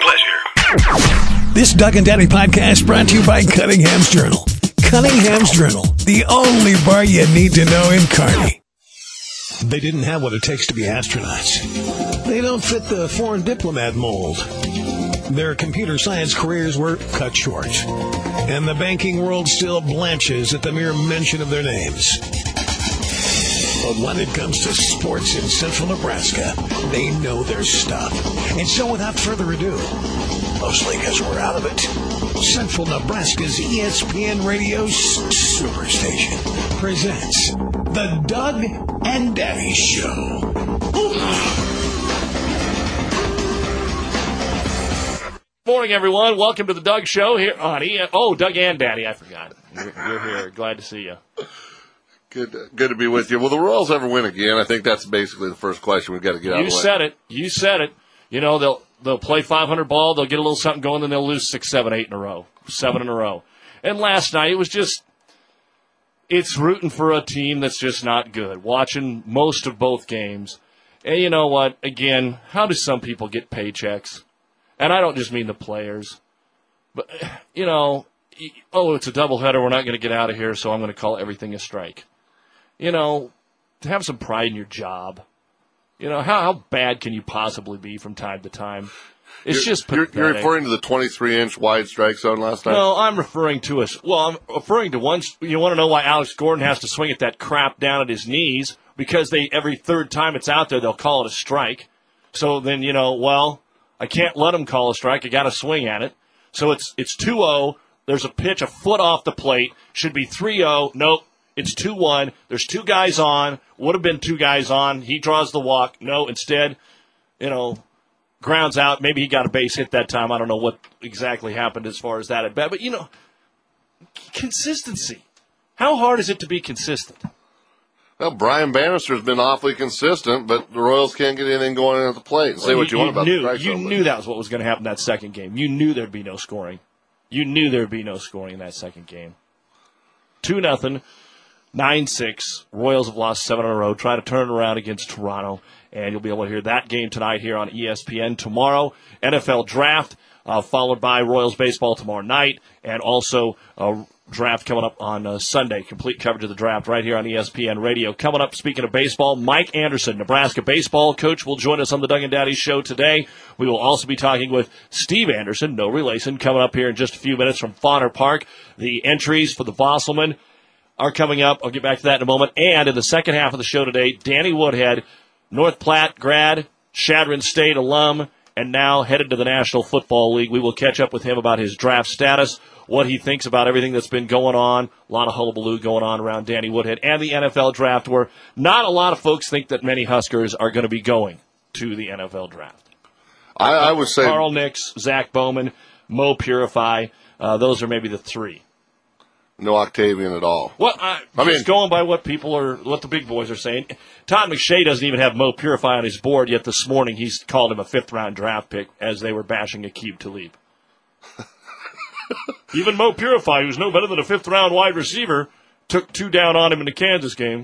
pleasure. This Doug and Daddy podcast brought to you by Cunningham's Journal. Cunningham's Journal, the only bar you need to know in Kearney. They didn't have what it takes to be astronauts. They don't fit the foreign diplomat mold. Their computer science careers were cut short. And the banking world still blanches at the mere mention of their names. But when it comes to sports in central Nebraska, they know their stuff. And so without further ado, mostly because we're out of it, Central Nebraska's ESPN Radio Superstation presents The Doug and Daddy Show. Morning, everyone. Welcome to The Doug Show here on Doug and Daddy, I forgot. You're here. Glad to see you. Good to be with you. Will the Royals ever win again? I think that's basically the first question we've got to get out of the way. You said it. You know, they'll play 500 ball, they'll get a little something going, then they'll lose 6, 7, 8 in a row. 7 in a row. And last night, it's rooting for a team that's just not good. Watching most of both games. And you know what? Again, how do some people get paychecks? And I don't just mean the players. But, you know, it's a doubleheader, we're not going to get out of here, so I'm going to call everything a strike. You know, to have some pride in your job. You know, how bad can you possibly be from time to time? It's just pathetic. You're referring to the 23-inch wide strike zone last night? No, I'm referring to I'm referring to one. You want to know why Alex Gordon has to swing at that crap down at his knees? Because every third time it's out there, they'll call it a strike. So then, I can't let him call a strike. I got to swing at it. So it's 2-0. There's a pitch a foot off the plate. Should be 3-0. Nope. It's 2-1. There's 2 guys on. Would have been 2 guys on. He draws the walk. No, instead, grounds out. Maybe he got a base hit that time. I don't know what exactly happened as far as that at bat. But, consistency. How hard is it to be consistent? Well, Brian Bannister's been awfully consistent, but the Royals can't get anything going at the plate. Say what you want about the strike zone. You knew that was what was going to happen in that second game. You knew there'd be no scoring. You knew there'd be no scoring in that second game. 2-0. 9-6. Royals have lost 7 in a row. Try to turn it around against Toronto. And you'll be able to hear that game tonight here on ESPN. Tomorrow, NFL Draft, followed by Royals Baseball tomorrow night. And also draft coming up on Sunday. Complete coverage of the draft right here on ESPN Radio. Coming up, speaking of baseball, Mike Anderson, Nebraska baseball coach, will join us on the Doug and Daddy Show today. We will also be talking with Steve Anderson, no relation, coming up here in just a few minutes from Fauner Park. The entries for the Vosselman are coming up. I'll get back to that in a moment. And in the second half of the show today, Danny Woodhead, North Platte grad, Chadron State alum, and now headed to the National Football League. We will catch up with him about his draft status, what he thinks about everything that's been going on. A lot of hullabaloo going on around Danny Woodhead and the NFL Draft, where not a lot of folks think that many Huskers are going to be going to the NFL Draft. I would say Carl Nix, Zach Bowman, Mo Purify, those are maybe the 3. No Octavian at all. Well, just going by what the big boys are saying. Todd McShay doesn't even have Mo Purify on his board, yet this morning he's called him a 5th-round draft pick as they were bashing Aqib Talib. Even Mo Purify, who's no better than a 5th-round wide receiver, took 2 down on him in the Kansas game.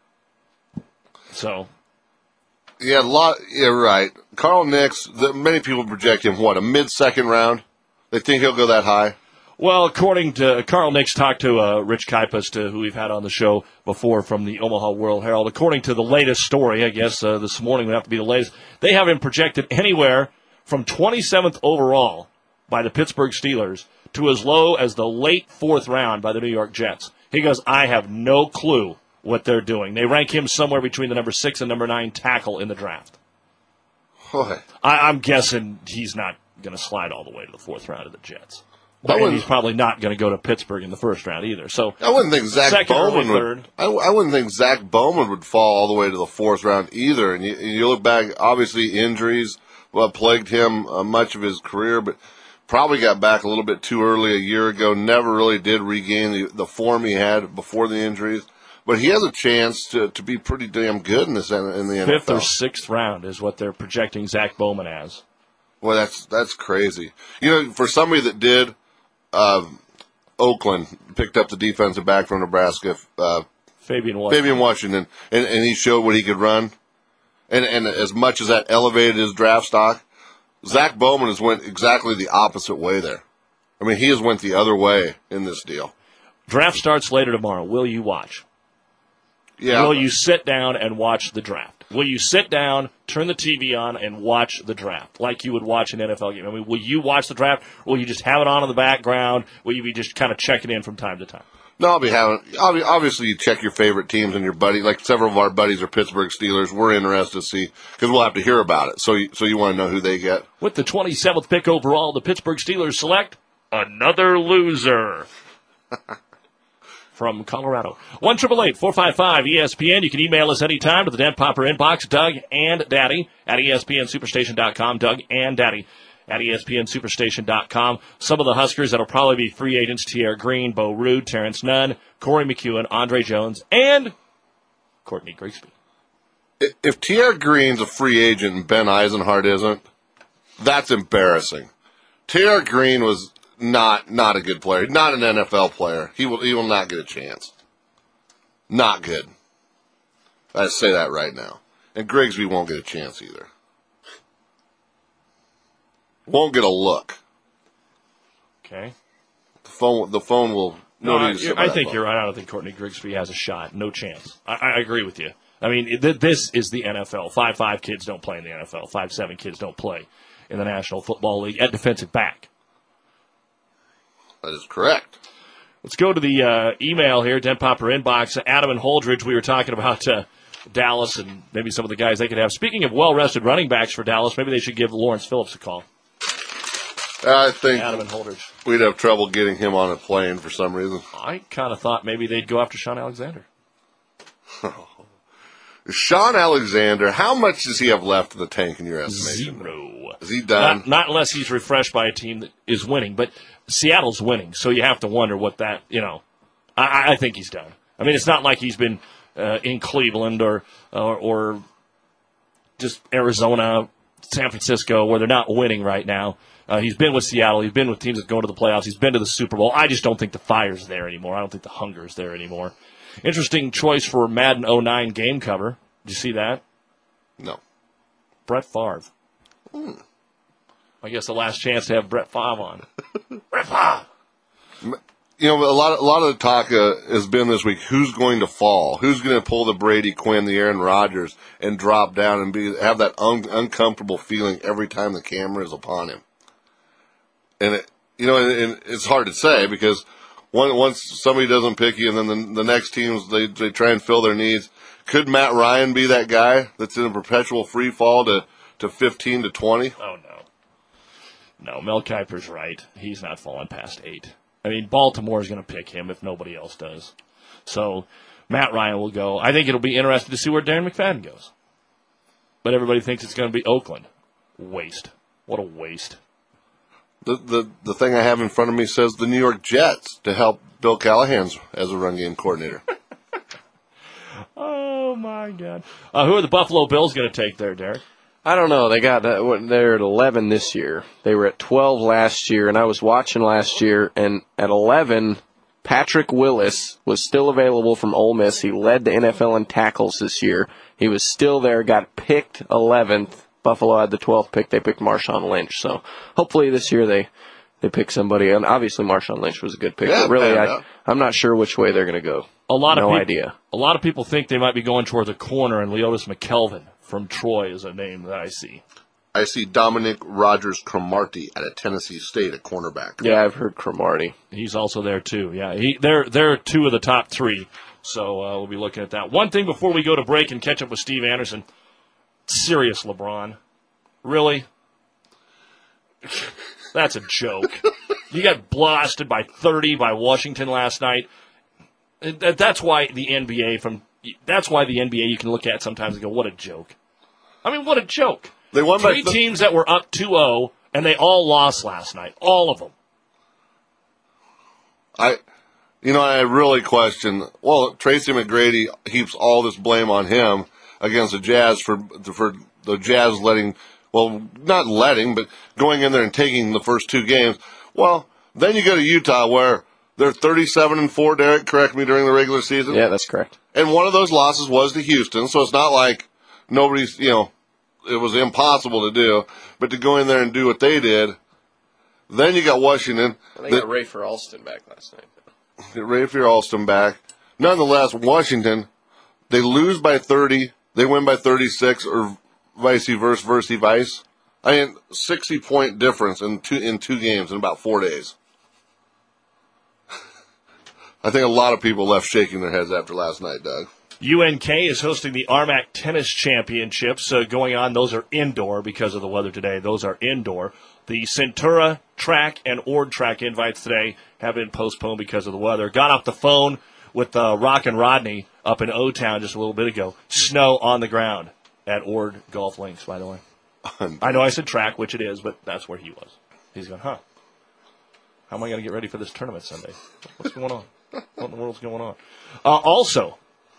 So. Yeah, right. Carl Nix, many people project him, a mid-second round? They think he'll go that high? Well, according to Carl Nix, talked to Rich Kuipers, who we've had on the show before from the Omaha World Herald. According to the latest story, I guess this morning would have to be the latest, they have him projected anywhere from 27th overall by the Pittsburgh Steelers to as low as the late 4th round by the New York Jets. He goes, I have no clue what they're doing. They rank him somewhere between the number 6 and number 9 tackle in the draft. Boy. I'm guessing he's not going to slide all the way to the 4th round of the Jets. And he's probably not going to go to Pittsburgh in the 1st round either. So I wouldn't think Zach Bowman would. I wouldn't think Zach Bowman would fall all the way to the 4th round either. And you look back, obviously injuries plagued him much of his career, but probably got back a little bit too early a year ago. Never really did regain the form he had before the injuries. But he has a chance to be pretty damn good in the NFL. 5th or 6th round is what they're projecting Zach Bowman as. Well, that's crazy. For somebody that did. Oakland picked up the defensive back from Nebraska, Fabian Washington, and he showed what he could run. And as much as that elevated his draft stock, Zach Bowman has went exactly the opposite way there. I mean, he has went the other way in this deal. Draft starts later tomorrow. Will you watch? Yeah. Will you sit down and watch the draft? Will you sit down, turn the TV on, and watch the draft like you would watch an NFL game? I mean, will you watch the draft, or will you just have it on in the background? Will you be just kind of checking in from time to time? No, I'll be having. Obviously, you check your favorite teams and your buddy. Like several of our buddies are Pittsburgh Steelers. We're interested to see because we'll have to hear about it. So you want to know who they get? With the 27th pick overall, the Pittsburgh Steelers select another loser. From Colorado. 1-888-455-ESPN. You can email us anytime to the Dent Popper inbox, Doug and Daddy at ESPNSuperstation.com. Doug and Daddy at ESPNSuperstation.com. Some of the Huskers that'll probably be free agents: Tierre Green, Bo Ruud, Terrence Nunn, Corey McEwen, Andre Jones, and Courtney Grigsby. If Tierre Green's a free agent and Ben Eisenhart isn't, that's embarrassing. Tierre Green was not a good player. Not an NFL player. He will not get a chance. Not good. I say that right now. And Grigsby won't get a chance either. Won't get a look. Okay. The phone will. I think you're right. I don't think Courtney Grigsby has a shot. No chance. I agree with you. I mean, this is the NFL. 5'5" kids don't play in the NFL. 5'7" kids don't play in the National Football League at defensive back. That is correct. Let's go to the email here, Dent Popper inbox. Adam and Holdridge, we were talking about Dallas and maybe some of the guys they could have. Speaking of well-rested running backs for Dallas, maybe they should give Lawrence Phillips a call. I think Adam and Holdridge. We'd have trouble getting him on a plane for some reason. I kind of thought maybe they'd go after Shaun Alexander. Shaun Alexander, how much does he have left in the tank in your estimation? 0. Is he done? Not unless he's refreshed by a team that is winning, but Seattle's winning, so you have to wonder what that, I think he's done. I mean, it's not like he's been in Cleveland or just Arizona, San Francisco, where they're not winning right now. He's been with Seattle. He's been with teams that go to the playoffs. He's been to the Super Bowl. I just don't think the fire's there anymore. I don't think the hunger's there anymore. Interesting choice for Madden 09 game cover. Did you see that? No. Brett Favre. I guess the last chance to have Brett Favre on. Brett Favre! A lot of the talk has been this week, who's going to fall? Who's going to pull the Brady Quinn, the Aaron Rodgers, and drop down and have that uncomfortable feeling every time the camera is upon him? And it's hard to say because once somebody doesn't pick you, and then the next teams they try and fill their needs. Could Matt Ryan be that guy that's in a perpetual free fall to 15 to 20? Oh no, Mel Kiper's right. He's not falling past 8. I mean, Baltimore is going to pick him if nobody else does. So Matt Ryan will go. I think it'll be interesting to see where Darren McFadden goes. But everybody thinks it's going to be Oakland. Waste. What a waste. The thing I have in front of me says the New York Jets to help Bill Callahan as a run game coordinator. Oh, my God. Who are the Buffalo Bills going to take there, Derek? I don't know. They're at 11 this year. They were at 12 last year, and I was watching last year, and at 11, Patrick Willis was still available from Ole Miss. He led the NFL in tackles this year. He was still there, got picked 11th. Buffalo had the 12th pick. They picked Marshawn Lynch. So hopefully this year they pick somebody. And obviously Marshawn Lynch was a good pick. Yeah, but really, I'm not sure which way they're going to go. No idea. A lot of people think they might be going towards a corner, and Leotis McKelvin from Troy is a name that I see. I see Dominic Rodgers-Cromartie at Tennessee State at cornerback. Yeah, I've heard Cromartie. He's also there, too. Yeah, they're 2 of the top 3. So we'll be looking at that. One thing before we go to break and catch up with Steve Anderson. Serious, LeBron. Really? That's a joke. You got blasted by 30 by Washington last night. That's why the NBA you can look at sometimes and go, what a joke. I mean, what a joke. They won by 3 teams that were up 2-0, and they all lost last night. All of them. I really question, Tracy McGrady heaps all this blame on him against the Jazz for the Jazz but going in there and taking the first 2 games. Well, then you go to Utah where they're 37-4, Derek, correct me, during the regular season? Yeah, that's correct. And one of those losses was to Houston, so it's not like nobody's, it was impossible to do. But to go in there and do what they did, then you got Washington. They got Rafer Alston back last night. Get Rafer Alston back. Nonetheless, Washington, they lose by 30, they win by 36, or vice versa. I mean, 60-point difference in two games in about 4 days. I think a lot of people left shaking their heads after last night, Doug. UNK is hosting the Armac Tennis Championships going on. Those are indoor because of the weather today. Those are indoor. The Centura track and Ord track invites today have been postponed because of the weather. Got off the phone with Rock and Rodney up in O-Town just a little bit ago. Snow on the ground at Ord Golf Links, by the way. I know I said track, which it is, but that's where he was. He's going, how am I going to get ready for this tournament Sunday? What's going on? What in the world's going on? Also,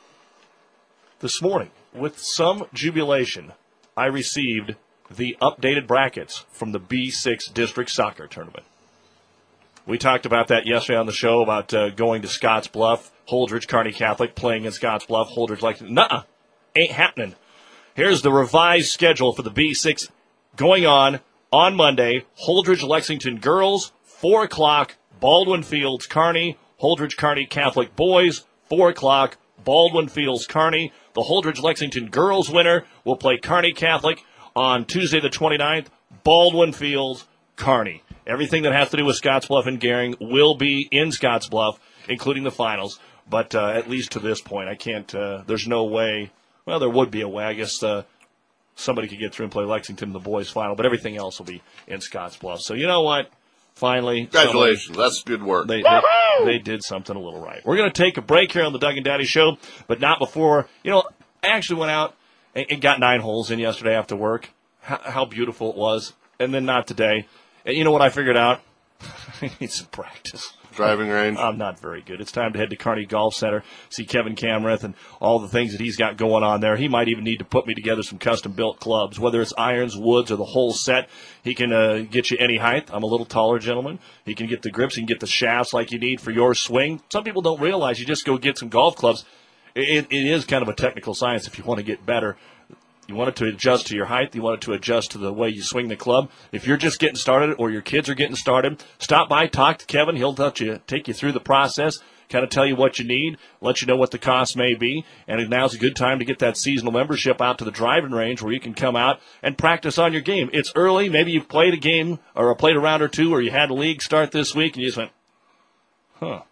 this morning, with some jubilation, I received the updated brackets from the B6 District Soccer Tournament. We talked about that yesterday on the show about going to Scotts Bluff, Holdridge, Kearney Catholic, playing in Scotts Bluff. Holdridge like, nuh-uh, ain't happening. Here's the revised schedule for the B6 going on Monday. Holdridge, Lexington girls, 4 o'clock, Baldwin Fields, Kearney. Holdridge, Kearney Catholic boys, 4 o'clock, Baldwin Fields, Kearney. The Holdridge, Lexington girls winner will play Kearney Catholic on Tuesday the 29th, Baldwin Fields, Kearney. Everything that has to do with Scotts Bluff and Gering will be in Scotts Bluff, including the finals. But at least to this point, I can't, there's no way, well, there would be a way. I guess somebody could get through and play Lexington in the boys' final, but everything else will be in Scotts Bluff. So you know what? Finally. Congratulations. That's good work. They did something a little right. We're going to take a break here on the Doug and Daddy Show, but not before, I actually went out and got 9 holes in yesterday after work. How beautiful it was. And then not today. And you know what I figured out? I need some practice. Driving range? I'm not very good. It's time to head to Kearney Golf Center, see Kevin Camreth and all the things that he's got going on there. He might even need to put me together some custom-built clubs, whether it's irons, woods, or the whole set. He can get you any height. I'm a little taller gentleman. He can get the grips. He can get the shafts like you need for your swing. Some people don't realize you just go get some golf clubs. It is kind of a technical science if you want to get better. You want it to adjust to your height. You want it to adjust to the way you swing the club. If you're just getting started or your kids are getting started, stop by, talk to Kevin. He'll take you through the process, kind of tell you what you need, let you know what the cost may be. And now's a good time to get that seasonal membership out to the driving range where you can come out and practice on your game. It's early. Maybe you've played a game or played a round or two, or you had a league start this week and you just went,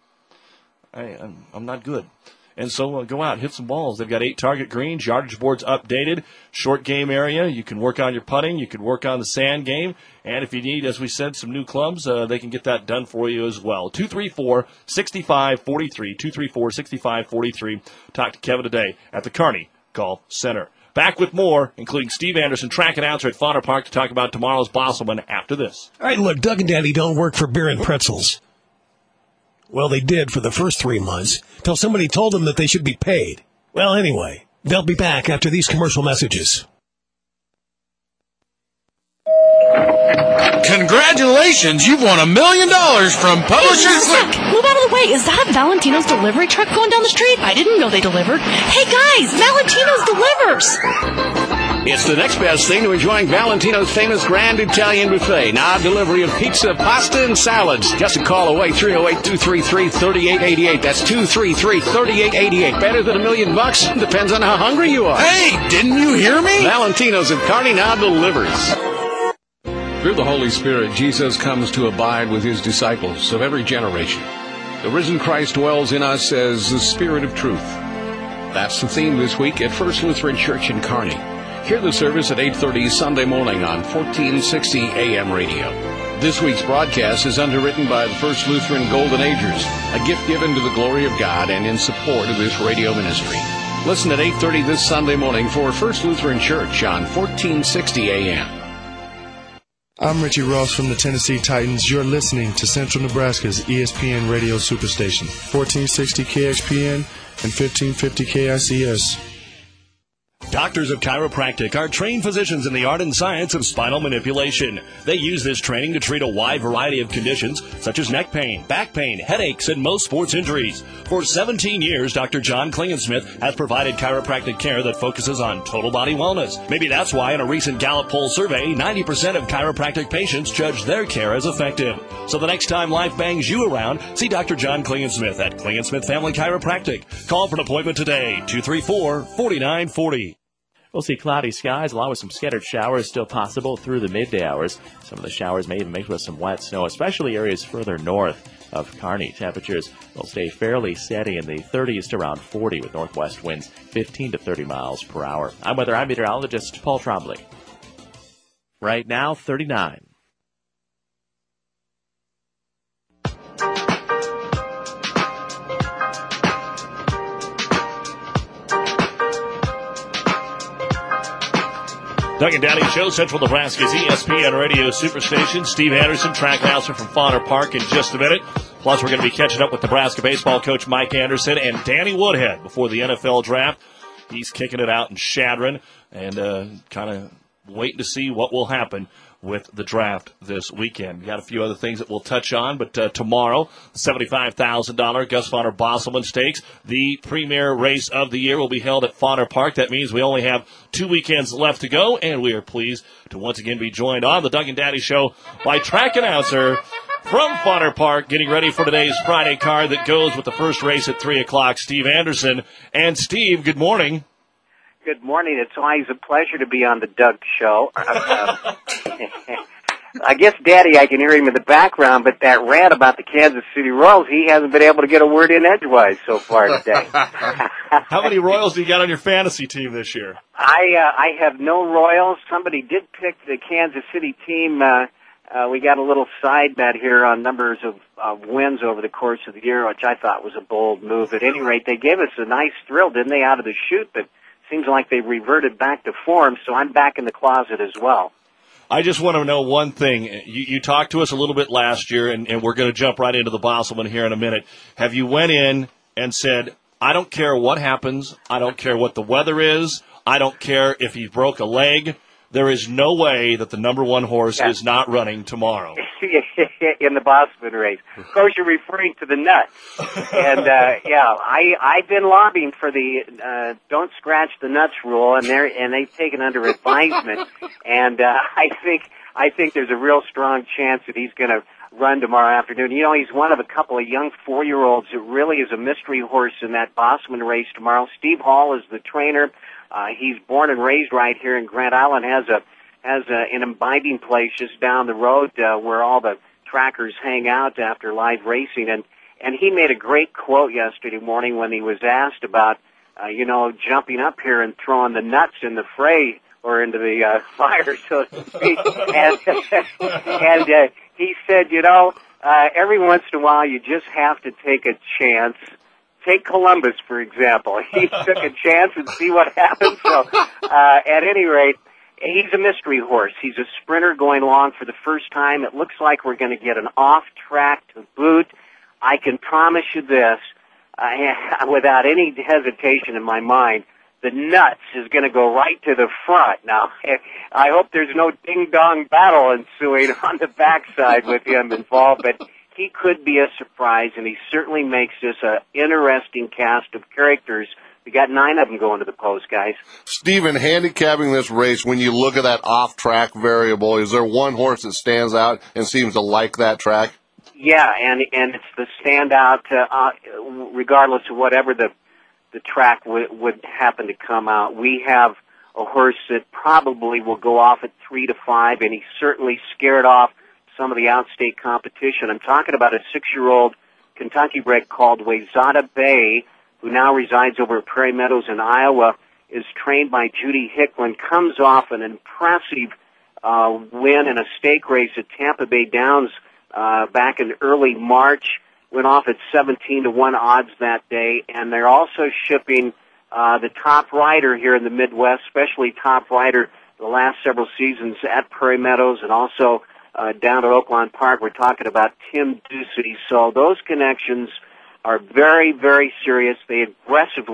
I'm not good. And so go out and hit some balls. They've got 8 target greens, yardage boards updated, short game area. You can work on your putting. You can work on the sand game. And if you need, as we said, some new clubs, they can get that done for you as well. 234-6543, 234-6543. Talk to Kevin today at the Kearney Golf Center. Back with more, including Steve Anderson, track announcer at Fauna Park, to talk about tomorrow's Bosselman after this. All right, look, Doug and Daddy don't work for Beer and Pretzels. Well, they did for the first 3 months, till somebody told them that they should be paid. Well, anyway, they'll be back after these commercial messages. Congratulations, you've won $1 million from Publishers. Zach, move out of the way. Is that Valentino's delivery truck going down the street? I didn't know they delivered. Hey, guys, Valentino's delivers. It's the next best thing to enjoying Valentino's famous Grand Italian Buffet. Now, delivery of pizza, pasta, and salads. Just a call away, 308-233-3888. That's 233-3888. Better than $1 million? Depends on how hungry you are. Hey, didn't you hear me? Valentino's at Kearney now delivers. Through the Holy Spirit, Jesus comes to abide with his disciples of every generation. The risen Christ dwells in us as the Spirit of truth. That's the theme this week at First Lutheran Church in Kearney. Hear the service at 8:30 Sunday morning on 1460 AM radio. This week's broadcast is underwritten by the First Lutheran Golden Agers, a gift given to the glory of God and in support of this radio ministry. Listen at 8:30 this Sunday morning for First Lutheran Church on 1460 AM. I'm Richie Ross from the Tennessee Titans. You're listening to Central Nebraska's ESPN radio superstation, 1460 KXPN and 1550 KICS. Doctors of Chiropractic are trained physicians in the art and science of spinal manipulation. They use this training to treat a wide variety of conditions such as neck pain, back pain, headaches, and most sports injuries. For 17 years, Dr. John Klingensmith has provided chiropractic care that focuses on total body wellness. Maybe that's why in a recent Gallup poll survey, 90% of chiropractic patients judge their care as effective. So the next time life bangs you around, see Dr. John Klingensmith at Klingensmith Family Chiropractic. Call for an appointment today, 234-4940. We'll see cloudy skies along with some scattered showers still possible through the midday hours. Some of the showers may even mix with some wet snow, especially areas further north of Kearney. Temperatures will stay fairly steady in the 30s to around 40 with northwest winds 15 to 30 miles per hour. I'm meteorologist Paul Trombley. Right now, 39. Doug and Daddy Show, Central Nebraska's ESPN Radio Superstation. Steve Anderson, track announcer from Fauner Park in just a minute. Plus, we're going to be catching up with Nebraska baseball coach Mike Anderson and Danny Woodhead before the NFL draft. He's kicking it out in Chadron and kind of waiting to see what will happen with the draft this weekend. We got a few other things that we'll touch on, but tomorrow, $75,000 Gus Fauner Bosselman Stakes, the premier race of the year, will be held at Fauner Park. That means we only have 2 weekends left to go, and we are pleased to once again be joined on the Doug and Daddy Show by track announcer from Fauner Park, getting ready for today's Friday card that goes with the first race at 3 o'clock, Steve Anderson. And Steve, good morning. Good morning. It's always a pleasure to be on the Doug Show. I guess, Daddy, I can hear him in the background, but that rant about the Kansas City Royals, he hasn't been able to get a word in edgewise so far today. How many Royals do you got on your fantasy team this year? I have no Royals. Somebody did pick the Kansas City team. We got a little side bet here on numbers of wins over the course of the year, which I thought was a bold move. At any rate, they gave us a nice thrill, didn't they, out of the chute, but seems like they reverted back to form, so I'm back in the closet as well. I just want to know one thing. You talked to us a little bit last year, and we're going to jump right into the Bosselman here in a minute. Have you went in and said, I don't care what happens, I don't care what the weather is, I don't care if he broke a leg, there is no way that the number one horse is not running tomorrow? In the Bosselman race. Of course, you're referring to the nuts. And, I've been lobbying for the don't scratch the nuts rule, and they've taken under advisement. And I think there's a real strong chance that he's going to run tomorrow afternoon. You know, he's one of a couple of young 4-year-olds that really is a mystery horse in that Bosselman race tomorrow. Steve Hall is the trainer. He's born and raised right here in Grand Island, has an imbibing place just down the road where all the trackers hang out after live racing. And he made a great quote yesterday morning when he was asked about, jumping up here and throwing the nuts in the fray or into the fire, so to speak. And he said, every once in a while you just have to take a chance. Take Columbus, for example. He took a chance and see what happens. So, at any rate, he's a mystery horse. He's a sprinter going along for the first time. It looks like we're going to get an off-track to boot. I can promise you this, without any hesitation in my mind, the nuts is going to go right to the front. Now, I hope there's no ding-dong battle ensuing on the backside with him involved, but he could be a surprise, and he certainly makes this an interesting cast of characters. We got 9 of them going to the post, guys. Stephen, handicapping this race, when you look at that off-track variable, is there one horse that stands out and seems to like that track? Yeah, and it's the standout, regardless of whatever the track would happen to come out. We have a horse that probably will go off at 3 to 5, and he certainly scared off some of the outstate competition. I'm talking about a 6-year-old Kentucky bred called Wayzata Bay, who now resides over at Prairie Meadows in Iowa, is trained by Judy Hicklin, comes off an impressive win in a stake race at Tampa Bay Downs back in early March, went off at 17-1 odds that day, and they're also shipping the top rider here in the Midwest, especially top rider the last several seasons at Prairie Meadows and also down at Oaklawn Park. We're talking about Tim Ducey. So those connections are very, very serious. They aggressively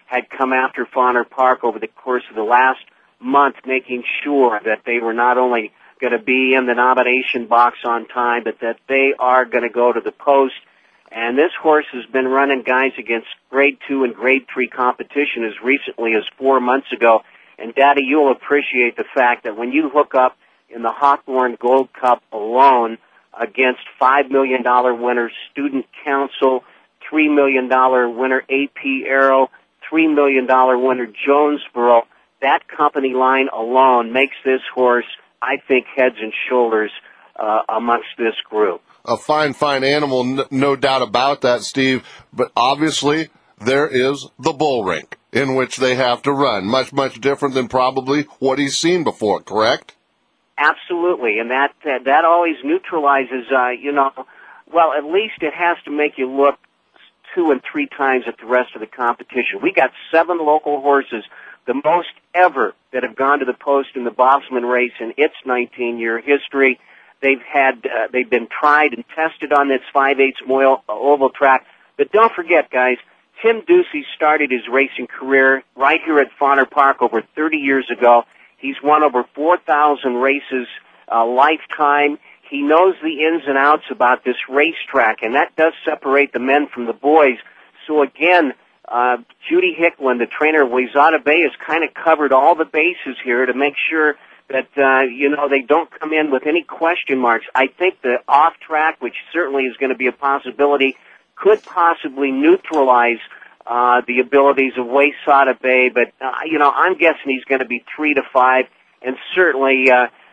had come after Fauner Park over the course of the last month, making sure that they were not only going to be in the nomination box on time, but that they are going to go to the post. And this horse has been running guys against Grade 2 and Grade 3 competition as recently as 4 months ago. And, Daddy, you'll appreciate the fact that when you hook up in the Hawthorne Gold Cup alone against $5 million winner Student Council, $3 million winner AP Arrow, $3 million winner Jonesboro, that company line alone makes this horse, I think, heads and shoulders amongst this group. A fine animal, no doubt about that, Steve. But obviously, there is the bull rink in which they have to run. Much different than probably what he's seen before, correct? Absolutely, and that always neutralizes, well, at least it has to make you look 2 and 3 times at the rest of the competition. We got 7 local horses, the most ever, that have gone to the post in the Bosselman race in its 19-year history. They've been tried and tested on this 5/8 oval track. But don't forget, guys, Tim Ducey started his racing career right here at Fauner Park over 30 years ago. He's won over 4,000 races lifetime. He knows the ins and outs about this racetrack, and that does separate the men from the boys. So again, Judy Hicklin, the trainer of Wayzata Bay, has kind of covered all the bases here to make sure that, they don't come in with any question marks. I think the off-track, which certainly is going to be a possibility, could possibly neutralize the abilities of Wayzata Bay, but, I'm guessing he's going to be 3 to 5, and certainly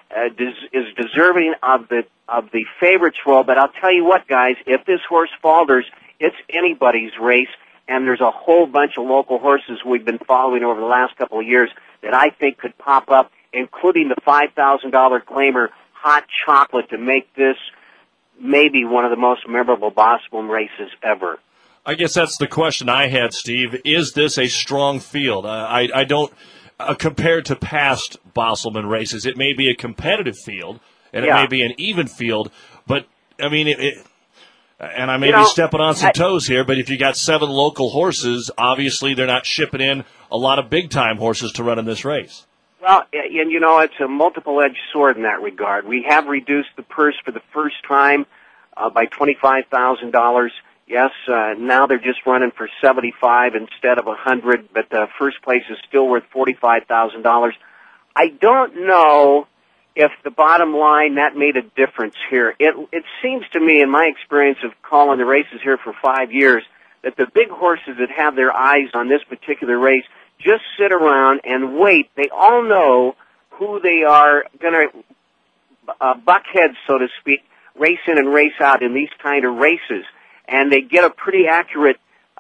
is deserving of the favorites role. But I'll tell you what, guys, if this horse falters, it's anybody's race, and there's a whole bunch of local horses we've been following over the last couple of years that I think could pop up, including the $5,000 claimer, Hot Chocolate, to make this maybe one of the most memorable Bosselman races ever. I guess that's the question I had, Steve. Is this a strong field? I don't, compared to past Bosselman races, it may be a competitive field, and it may be an even field, but, I mean, and I may be stepping on some toes here, but if you got 7 local horses, obviously they're not shipping in a lot of big-time horses to run in this race. Well, and it's a multiple-edged sword in that regard. We have reduced the purse for the first time by $25,000. Yes, now they're just running for $75 instead of $100, but the first place is still worth $45,000. I don't know if the bottom line that made a difference here. It seems to me, in my experience of calling the races here for 5 years, that the big horses that have their eyes on this particular race just sit around and wait. They all know who they are going to buck heads, so to speak, race in and race out in these kind of races. And they get a pretty accurate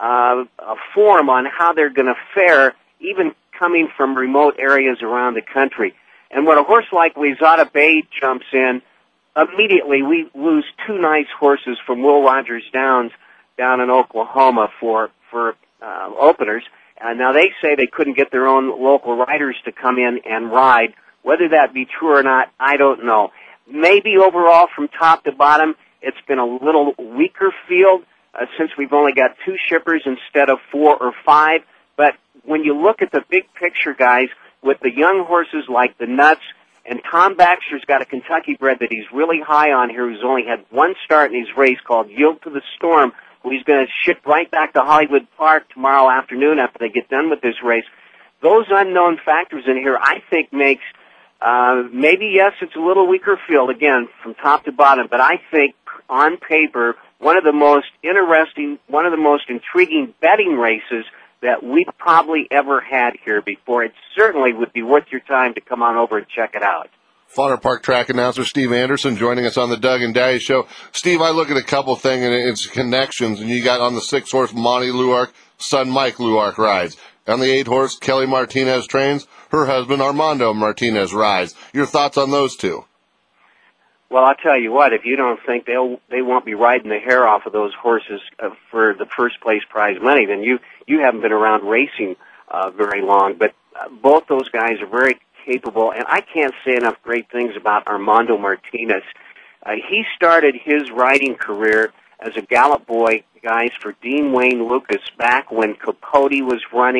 form on how they're going to fare, even coming from remote areas around the country. And when a horse like Wayzata Bay jumps in, immediately we lose 2 nice horses from Will Rogers Downs down in Oklahoma for openers. Now, they say they couldn't get their own local riders to come in and ride. Whether that be true or not, I don't know. Maybe overall, from top to bottom, it's been a little weaker field since we've only got 2 shippers instead of 4 or 5. But when you look at the big picture, guys, with the young horses like the Nuts, and Tom Baxter's got a Kentucky bred that he's really high on here, who's only had 1 start in his race called Yield to the Storm, who he's going to ship right back to Hollywood Park tomorrow afternoon after they get done with this race. Those unknown factors in here, I think, makes maybe, yes, it's a little weaker field, again, from top to bottom, but I think on paper, one of the most interesting, one of the most intriguing betting races that we've probably ever had here before. It certainly would be worth your time to come on over and check it out. Fauner Park track announcer Steve Anderson joining us on the Doug and Daddy Show. Steve, I look at a couple things, and it's connections, and you got on the 6-horse Monty Luark, son Mike Luark rides. On the 8-horse, Kelly Martinez trains. Her husband, Armando Martinez, rides. Your thoughts on those two? Well, I'll tell you what, if you don't think they won't be riding the hair off of those horses for the first place prize money, then you haven't been around racing very long. But both those guys are very capable, and I can't say enough great things about Armando Martinez. He started his riding career as a gallop boy, guys, for Dean Wayne Lucas back when Capote was running,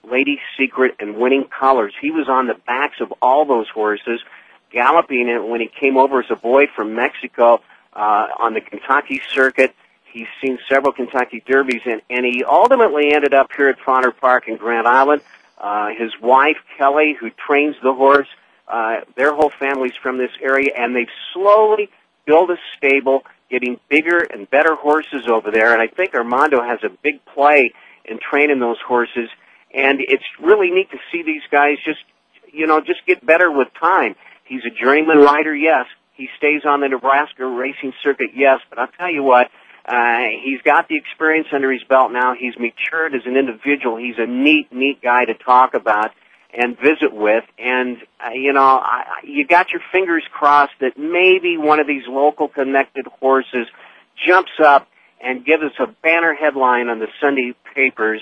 Lady Secret, and Winning Colors. He was on the backs of all those horses, galloping it when he came over as a boy from Mexico on the Kentucky circuit. He's seen several Kentucky Derbies, and he ultimately ended up here at Fauner Park in Grand Island. His wife, Kelly, who trains the horse, their whole family's from this area, and they've slowly built a stable, getting bigger and better horses over there. And I think Armando has a big play in training those horses. And it's really neat to see these guys just get better with time. He's a journeyman rider, yes. He stays on the Nebraska racing circuit, yes. But I'll tell you what, he's got the experience under his belt now. He's matured as an individual. He's a neat guy to talk about and visit with. And, you got your fingers crossed that maybe one of these local connected horses jumps up and gives us a banner headline on the Sunday papers.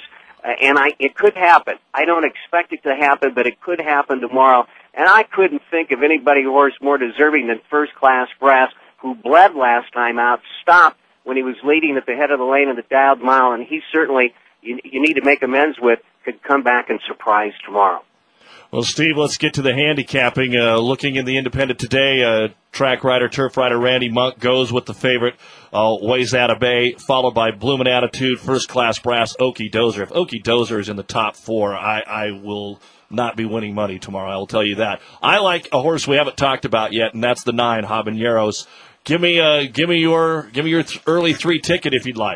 It could happen. I don't expect it to happen, but it could happen tomorrow. And I couldn't think of anybody horse more deserving than First Class Brass, who bled last time out, stopped when he was leading at the head of the lane in the dialed mile, and he certainly, you need to make amends with, could come back and surprise tomorrow. Well, Steve, let's get to the handicapping. Looking in the independent today, track rider, turf rider Randy Monk goes with the favorite, Wayzata Bay, followed by Bloomin' Attitude, First Class Brass, Okie Dozer. If Okie Dozer is in the top four, I will not be winning money tomorrow, I will tell you that. I like a horse we haven't talked about yet, and that's the 9, Habaneros. Give me your early 3 ticket if you'd like.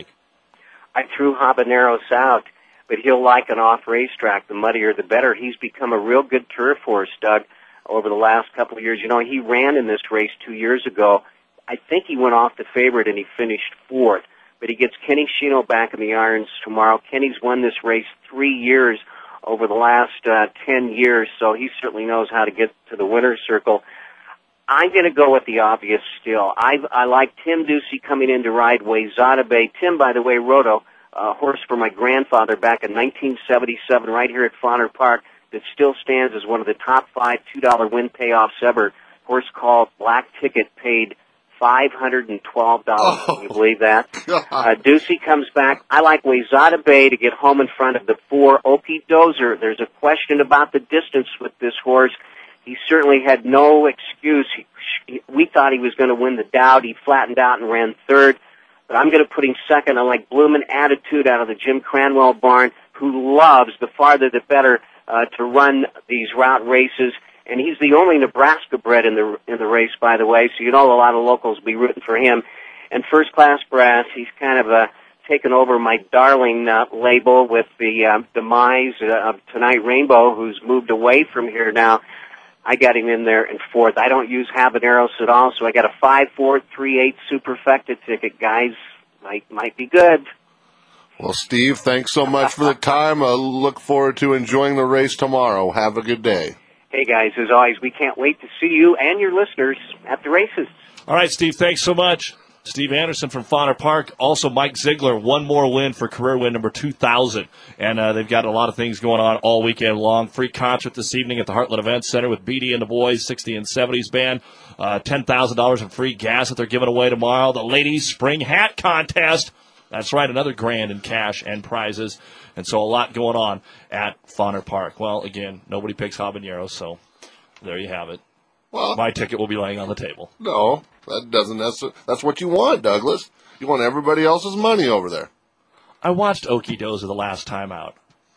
I threw Habaneros out, but he'll like an off racetrack. The muddier, the better. He's become a real good turf horse, Doug, over the last couple of years. He ran in this race 2 years ago. I think he went off the favorite and he finished 4th. But he gets Kenny Shino back in the irons tomorrow. Kenny's won this race 3 years over the last 10 years, so he certainly knows how to get to the winner's circle. I'm going to go with the obvious still. I like Tim Ducey coming in to ride Wayzata Bay. Tim, by the way, rode a horse for my grandfather back in 1977 right here at Fauner Park that still stands as one of the top 5 $2 win payoffs ever. Horse called Black Ticket, paid $512. Can you believe that? Ducey comes back. I like Wayzata Bay to get home in front of the 4 Okie Dozer. There's a question about the distance with this horse. He certainly had no excuse. We thought he was going to win the Dowd. He flattened out and ran 3rd. But I'm going to put him 2nd. I like Bloomin' Attitude out of the Jim Cranwell barn, who loves, the farther the better, to run these route races. And he's the only Nebraska bred in the race, by the way, so a lot of locals will be rooting for him. And First Class Brass, he's kind of taken over my darling label with the demise of Tonight Rainbow, who's moved away from here now. I got him in there in 4th. I don't use Habaneros at all, so I got a 5-4-3-8 superfecta ticket. Guys, might be good. Well, Steve, thanks so much for the time. I look forward to enjoying the race tomorrow. Have a good day. Hey, guys, as always, we can't wait to see you and your listeners at the races. All right, Steve, thanks so much. Steve Anderson from Fauner Park. Also, Mike Ziegler, one more win for career win number 2,000. And they've got a lot of things going on all weekend long. Free concert this evening at the Heartland Events Center with BD and the Boys, 60 and 70s band. $10,000 in free gas that they're giving away tomorrow. The ladies' spring hat contest. That's right, another grand in cash and prizes. And so a lot going on at Fauner Park. Well, again, nobody picks Habaneros, so there you have it. Well, my ticket will be laying on the table. No, that doesn't necessarily. That's what you want, Douglas. You want everybody else's money over there. I watched Okie Dozer the last time out.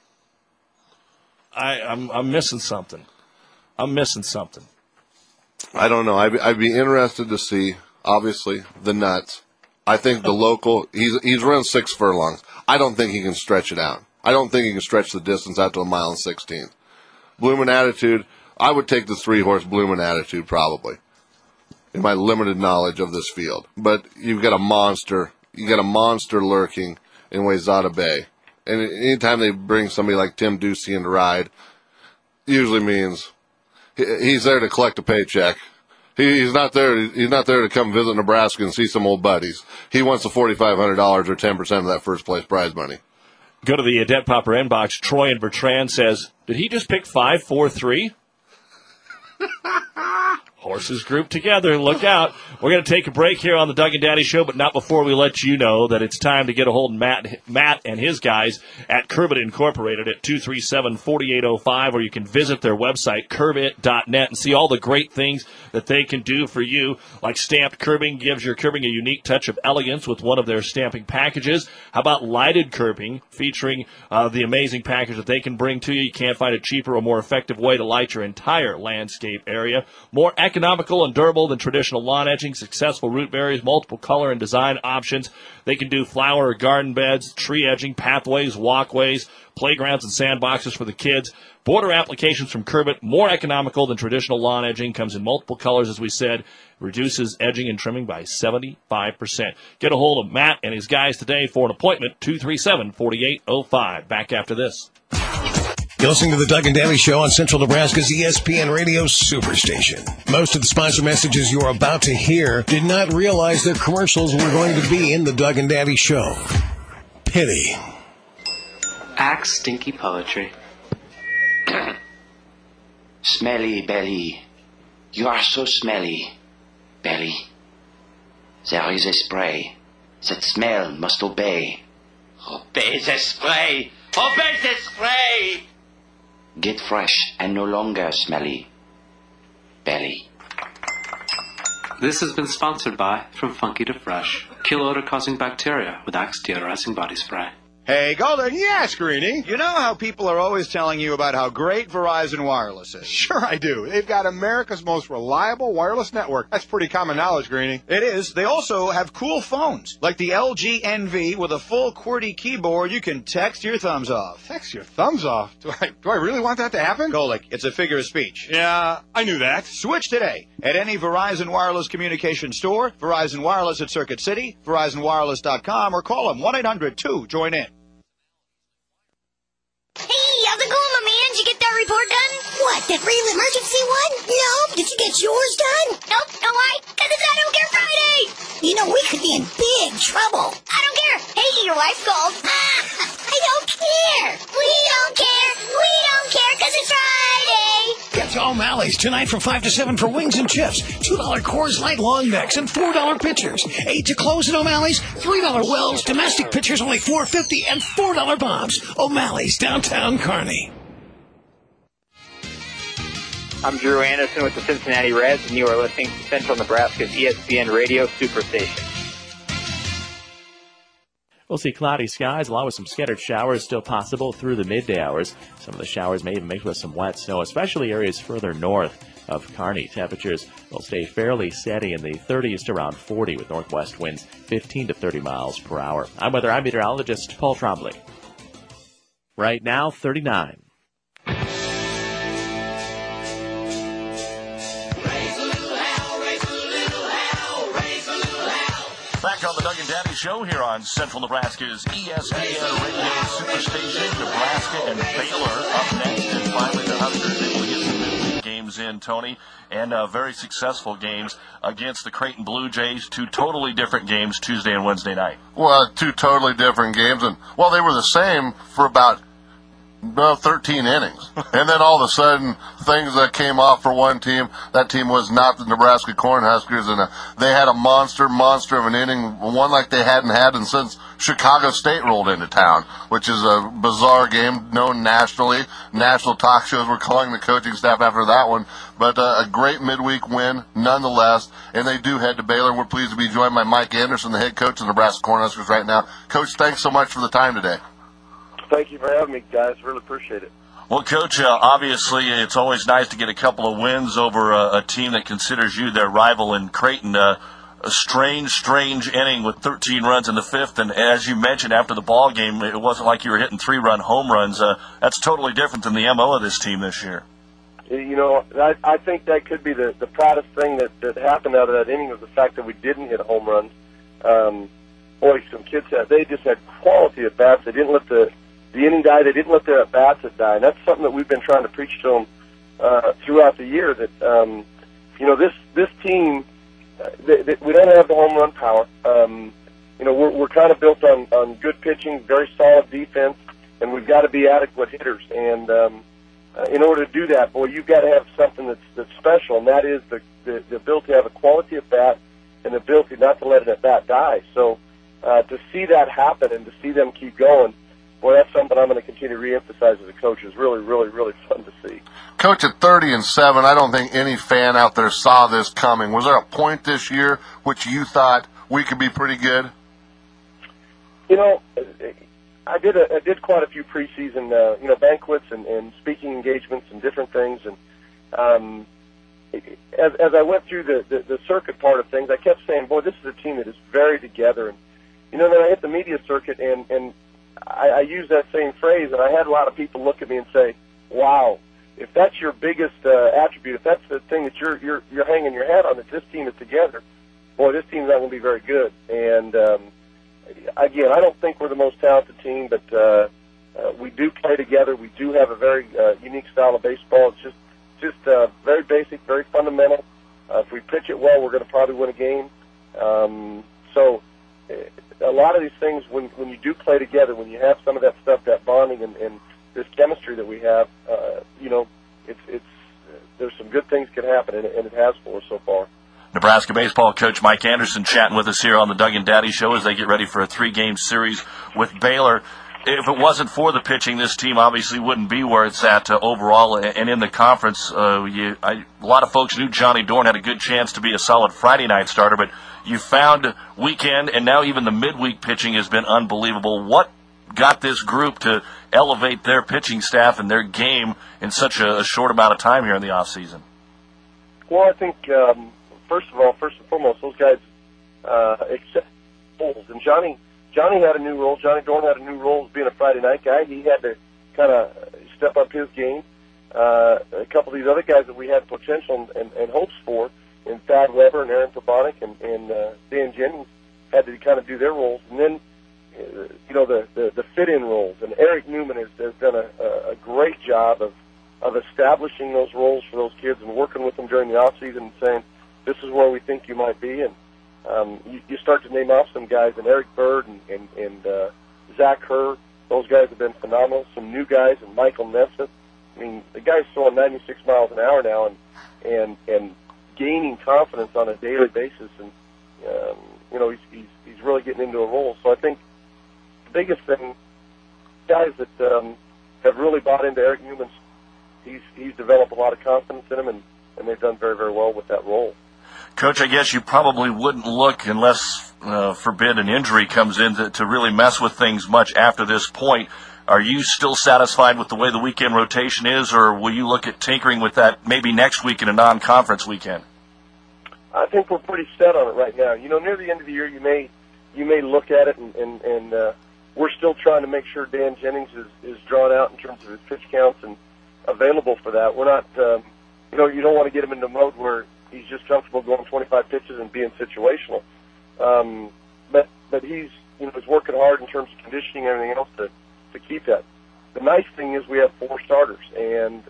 I'm missing something. I'm missing something. I don't know. I'd be interested to see, obviously, the nuts. I think the local, he's run 6 furlongs. I don't think he can stretch it out. I don't think he can stretch the distance out to a mile and 16. Bloomin' Attitude, I would take the 3-horse Bloomin' Attitude probably, in my limited knowledge of this field. But you've got a monster lurking in Wayzata Bay. And anytime they bring somebody like Tim Ducey in to ride, usually means he's there to collect a paycheck. He's not there to come visit Nebraska and see some old buddies. He wants the $4,500 or 10% of that first place prize money. Go to the Det Popper inbox. Troy and Bertrand says, did he just pick 5-4-3? Horses grouped together. Look out. We're going to take a break here on the Doug and Daddy Show, but not before we let you know that it's time to get a hold of Matt and his guys at Curbit Incorporated at 237-4805, or you can visit their website, curbit.net, and see all the great things that they can do for you, like stamped curbing gives your curbing a unique touch of elegance with one of their stamping packages. How about lighted curbing, featuring the amazing package that they can bring to you? You can't find a cheaper or more effective way to light your entire landscape area. More economical and durable than traditional lawn edging, successful root barriers, multiple color and design options. They can do flower or garden beds, tree edging, pathways, walkways, playgrounds and sandboxes for the kids. Border applications from Curbit, more economical than traditional lawn edging, comes in multiple colors, as we said, reduces edging and trimming by 75%. Get a hold of Matt and his guys today for an appointment, 237-4805. Back after this. You're listening to the Doug and Daddy Show on Central Nebraska's ESPN Radio Superstation. Most of the sponsor messages you're about to hear did not realize their commercials were going to be in the Doug and Daddy Show. Pity. Axe stinky poetry. Smelly belly. You are so smelly, belly. There is a spray. That smell must obey. Obey the spray! Obey the spray! Get fresh and no longer smelly, belly. This has been sponsored by From Funky to Fresh. Kill odor-causing bacteria with Axe deodorizing body spray. Hey, Golden. Yes, Greenie. You know how people are always telling you about how great Verizon Wireless is? Sure I do. They've got America's most reliable wireless network. That's pretty common knowledge, Greenie. It is. They also have cool phones, like the LG NV with a full QWERTY keyboard you can text your thumbs off. Text your thumbs off? Do I really want that to happen? Golick, it's a figure of speech. Yeah, I knew that. Switch today at any Verizon Wireless communication store, Verizon Wireless at Circuit City, VerizonWireless.com, or call them 1-800-2-JOIN-IN. Hey, how's it going, my man? Did you get that report done? What, that real emergency one? No. Did you get yours done? Nope, no why? Because it's I Don't Care Friday. You know, we could be in big trouble. I don't care. Hey, your wife called. I don't care. We don't care. We don't care because it's Friday. Get to O'Malley's tonight from 5 to 7 for wings and chips. $2 Coors Light long necks and $4 pitchers. 8 to close at O'Malley's. $3 Wells. Domestic pitchers only $4.50 and $4 bombs. O'Malley's, downtown Kearney. I'm Drew Anderson with the Cincinnati Reds, and you are listening to Central Nebraska's ESPN Radio Superstation. We'll see cloudy skies along with some scattered showers still possible through the midday hours. Some of the showers may even mix with some wet snow, especially areas further north of Kearney. Temperatures will stay fairly steady in the 30s to around 40 with northwest winds 15 to 30 miles per hour. I'm meteorologist Paul Trombley. Right now, 39. Back on the Doug and Daddy Show here on Central Nebraska's ESPN Radio Superstation. Nebraska and Baylor up next, and finally the Huskers able to get some midweek games in, Tony, and very successful games against the Creighton Blue Jays. Two totally different games Tuesday and Wednesday night. Well, two totally different games, and well, they were the same for about 13 innings. And then all of a sudden, things that came off for one team. That team was not the Nebraska Cornhuskers, and they had a monster of an inning, one like they hadn't had since Chicago State rolled into town, which is a bizarre game known nationally. National talk shows were calling the coaching staff after that one. But a great midweek win, nonetheless. And they do head to Baylor. We're pleased to be joined by Mike Anderson, the head coach of the Nebraska Cornhuskers right now. Coach, thanks so much for the time today. Thank you for having me, guys. Really appreciate it. Well, Coach, obviously it's always nice to get a couple of wins over a team that considers you their rival in Creighton. A strange inning with 13 runs in the fifth, and as you mentioned after the ball game, it wasn't like you were hitting 3-run home runs. That's totally different than the MO of this team this year. You know, I think that could be the proudest thing that happened out of that inning was the fact that we didn't hit home runs. Boy, some kids they just had quality at bats. They didn't let the inning die. They didn't let their at-bats die, and that's something that we've been trying to preach to them throughout the year, that, you know, this team, we don't have the home run power. You know, we're kind of built on good pitching, very solid defense, and we've got to be adequate hitters. And in order to do that, boy, you've got to have something that's special, and that is the ability to have a quality at bat and the ability not to let an at bat die. So to see that happen and to see them keep going, boy, that's something I'm going to continue to reemphasize as a coach. Is really, really, really fun to see. Coach, at 30-7, I don't think any fan out there saw this coming. Was there a point this year which you thought we could be pretty good? You know, I did quite a few preseason, banquets and speaking engagements and different things. And as I went through the circuit part of things, I kept saying, boy, this is a team that is very together. And, then I hit the media circuit, and I used that same phrase, and I had a lot of people look at me and say, wow, if that's your biggest attribute, if that's the thing that you're hanging your hat on, that this team is together, boy, this team's not going to be very good. And again, I don't think we're the most talented team, but we do play together. We do have a very unique style of baseball. It's just very basic, very fundamental. If we pitch it well, we're going to probably win a game. So a lot of these things, when you do play together, when you have some of that stuff, that bonding and this chemistry that we have, it's there's some good things can happen, and it has for us so far. Nebraska baseball coach Mike Anderson chatting with us here on the Doug and Daddy Show as they get ready for a 3-game series with Baylor. If it wasn't for the pitching, this team obviously wouldn't be where it's at overall and in the conference. A lot of folks knew Johnny Dorn had a good chance to be a solid Friday night starter, but you found weekend, and now even the midweek pitching has been unbelievable. What got this group to elevate their pitching staff and their game in such a short amount of time here in the offseason? Well, I think, first and foremost, those guys accept roles. And Johnny had a new role. Johnny Dorn had a new role as being a Friday night guy. He had to kind of step up his game. A couple of these other guys that we had potential and hopes for, in Thad Weber and Aaron Probonic and Dan Jennings, had to kind of do their roles. And then, the fit-in roles. And Eric Newman has done a great job of establishing those roles for those kids and working with them during the off-season and saying, this is where we think you might be. And you start to name off some guys, and Eric Bird and Zach Kerr, those guys have been phenomenal. Some new guys, and Michael Nesbitt. I mean, the guy's throwing 96 miles an hour now and gaining confidence on a daily basis. And, he's really getting into a role. So I think the biggest thing, guys that have really bought into Eric Newman's, he's developed a lot of confidence in him, and they've done very, very well with that role. Coach, I guess you probably wouldn't look unless, forbid, an injury comes in to really mess with things much after this point. Are you still satisfied with the way the weekend rotation is, or will you look at tinkering with that maybe next week in a non-conference weekend? I think we're pretty set on it right now. Near the end of the year, you may look at it, and we're still trying to make sure Dan Jennings is drawn out in terms of his pitch counts and available for that. We're not, you don't want to get him into mode where he's just comfortable going 25 pitches and being situational. But he's working hard in terms of conditioning and everything else to keep that. The nice thing is we have 4 starters, and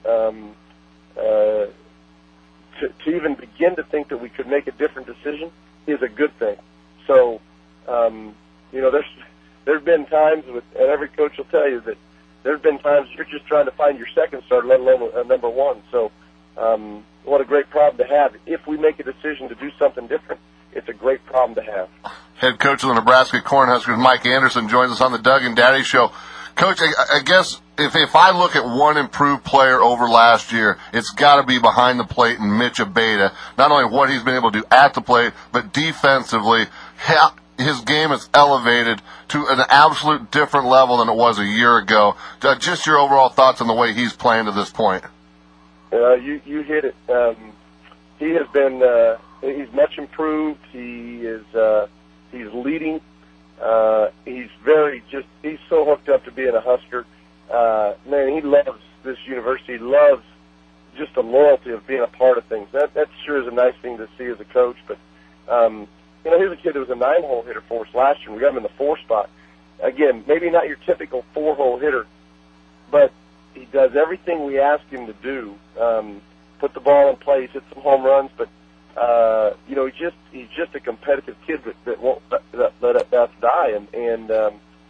to even begin to think that we could make a different decision is a good thing. So, there's been times and every coach will tell you that there's been times you're just trying to find your second starter, let alone a number one. So, what a great problem to have. If we make a decision to do something different, it's a great problem to have. Head coach of the Nebraska Cornhuskers, Mike Anderson, joins us on the Doug and Daddy Show. Coach, I guess if I look at one improved player over last year, it's got to be behind the plate in Mitch Abeda. Not only what he's been able to do at the plate, but defensively, his game is elevated to an absolute different level than it was a year ago. Just your overall thoughts on the way he's playing to this point. You hit it. He has been. He's much improved. He's leading. He's so hooked up to being a Husker. Man, he loves this university. He loves just the loyalty of being a part of things. That sure is a nice thing to see as a coach. But here's a kid who was a 9-hole hitter for us last year, and we got him in the 4 spot. Again, maybe not your typical 4-hole hitter, but he does everything we ask him to do. Put the ball in play, hit some home runs, but he's just a competitive kid that won't let us die, and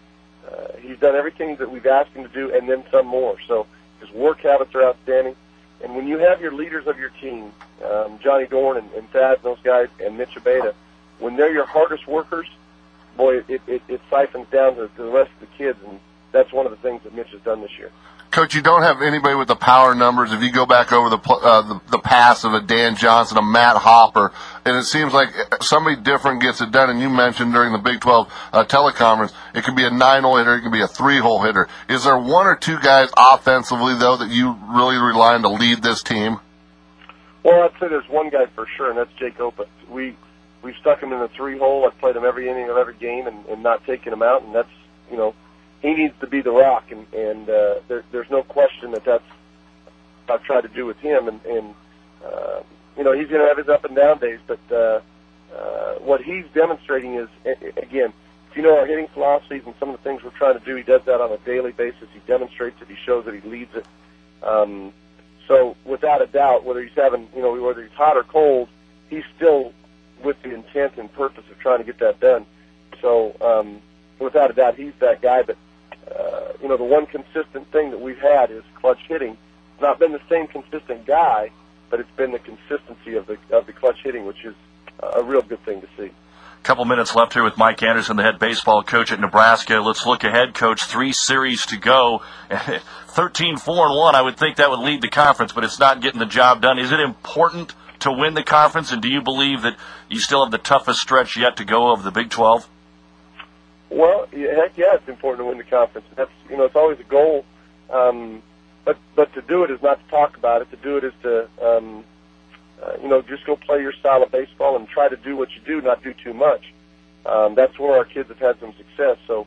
he's done everything that we've asked him to do, and then some more. So his work habits are outstanding. And when you have your leaders of your team, Johnny Dorn and Thad and those guys and Mitch Abeda, when they're your hardest workers, boy, it siphons down to the rest of the kids, and that's one of the things that Mitch has done this year. Coach, you don't have anybody with the power numbers. If you go back over the past of a Dan Johnson, a Matt Hopper, and it seems like somebody different gets it done. And you mentioned during the Big 12 teleconference, it could be a 9-hole hitter, it could be a 3-hole hitter. Is there one or two guys offensively, though, that you really rely on to lead this team? Well, I'd say there's one guy for sure, and that's Jake Opitz. We've stuck him in the 3-hole. I've played him every inning of every game and not taking him out, and that's, he needs to be the rock, and there's no question that's what I've tried to do with him, and he's going to have his up and down days, but what he's demonstrating is, again, if you know our hitting philosophies and some of the things we're trying to do, he does that on a daily basis. He demonstrates it. He shows that he leads it. So without a doubt, whether he's whether he's hot or cold, he's still with the intent and purpose of trying to get that done. So without a doubt, he's that guy. But the one consistent thing that we've had is clutch hitting. It's not been the same consistent guy, but it's been the consistency of the clutch hitting, which is a real good thing to see. Couple minutes left here with Mike Anderson, the head baseball coach at Nebraska. Let's look ahead, Coach. 3 series to go. 13-4-1, I would think that would lead the conference, but it's not getting the job done. Is it important to win the conference, and do you believe that you still have the toughest stretch yet to go of the Big 12? Well, heck yeah, it's important to win the conference. That's it's always a goal, but to do it is not to talk about it. To do it is to just go play your style of baseball and try to do what you do, not do too much. That's where our kids have had some success. So,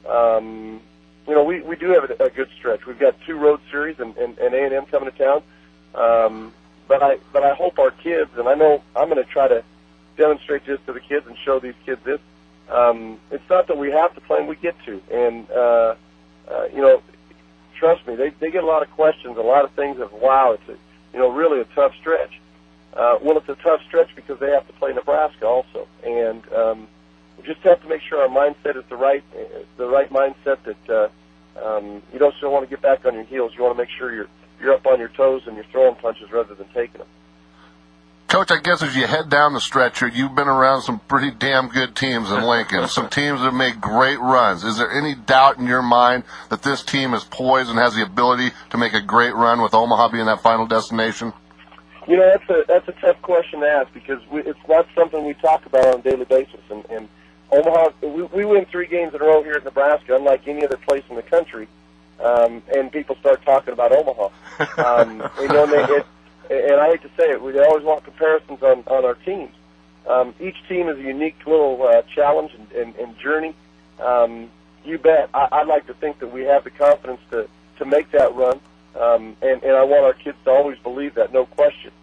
we do have a good stretch. We've got 2 road series and A&M coming to town. But I hope our kids, and I know I'm going to try to demonstrate this to the kids and show these kids this. It's not that we have to play, and we get to. And trust me, they get a lot of questions, a lot of things of wow, it's really a tough stretch. Well, it's a tough stretch because they have to play Nebraska also, and we just have to make sure our mindset is the right mindset that you don't still want to get back on your heels. You want to make sure you're up on your toes and you're throwing punches rather than taking them. Coach, I guess as you head down the stretch here, you've been around some pretty damn good teams in Lincoln, some teams that have made great runs. Is there any doubt in your mind that this team is poised and has the ability to make a great run with Omaha being that final destination? That's a tough question to ask because it's not something we talk about on a daily basis. And Omaha, we win 3 games in a row here at Nebraska, unlike any other place in the country, and people start talking about Omaha. And I hate to say it, we always want comparisons on our teams. Each team is a unique little challenge and journey. You bet. I'd like to think that we have the confidence to make that run, and I want our kids to always believe that, no question.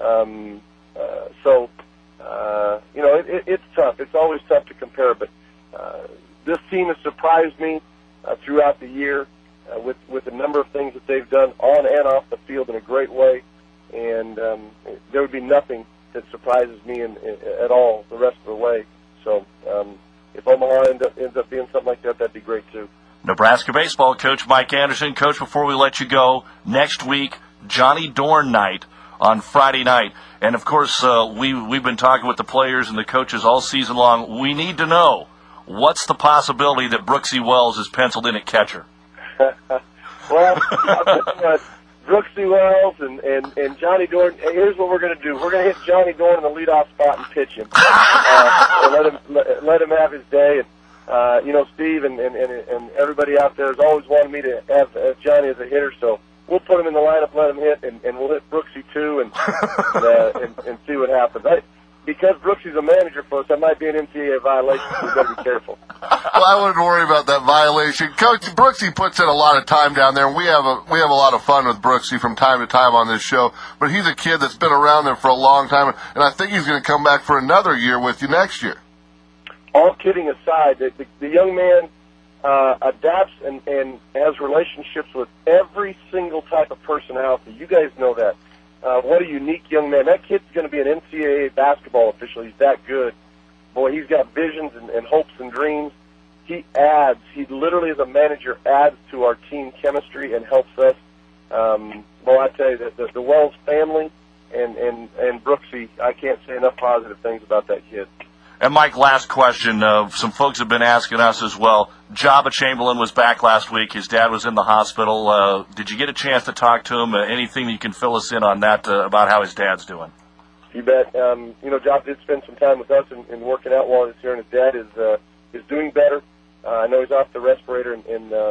It's tough. It's always tough to compare, but this team has surprised me throughout the year with a number of things that they've done on and off the field in a great way. And there would be nothing that surprises me at all the rest of the way. So if Omaha ends up being something like that, that'd be great too. Nebraska baseball coach Mike Anderson. Coach, before we let you go, next week, Johnny Dorn night on Friday night. And, of course, we've been talking with the players and the coaches all season long. We need to know, what's the possibility that Brooksy Wells is penciled in at catcher? Well, Brooksy Wells and Johnny Dorn. Here's what we're going to do. We're going to hit Johnny Dorn in the leadoff spot and pitch him, and let him have his day. And Steve and everybody out there has always wanted me to have Johnny as a hitter, so we'll put him in the lineup, let him hit, and we'll hit Brooksy too, and see what happens. Because Brooksy's a manager for us, that might be an NCAA violation, so we've got to be careful. Well, I wouldn't worry about that violation. Coach, Brooksy puts in a lot of time down there, and we have a lot of fun with Brooksy from time to time on this show. But he's a kid that's been around there for a long time, and I think he's going to come back for another year with you next year. All kidding aside, the young man adapts and has relationships with every single type of personality. You guys know that. What a unique young man. That kid's going to be an NCAA basketball official. He's that good. Boy, he's got visions and hopes and dreams. He literally as a manager adds to our team chemistry and helps us. Well, I tell you that the Wells family and Brooksy, I can't say enough positive things about that kid. And Mike, last question. Some folks have been asking us as well. Jabba Chamberlain was back last week. His dad was in the hospital. Did you get a chance to talk to him? Anything you can fill us in on that about how his dad's doing? You bet. Jabba did spend some time with us and working out while he was here, and his dad is doing better. I know he's off the respirator, and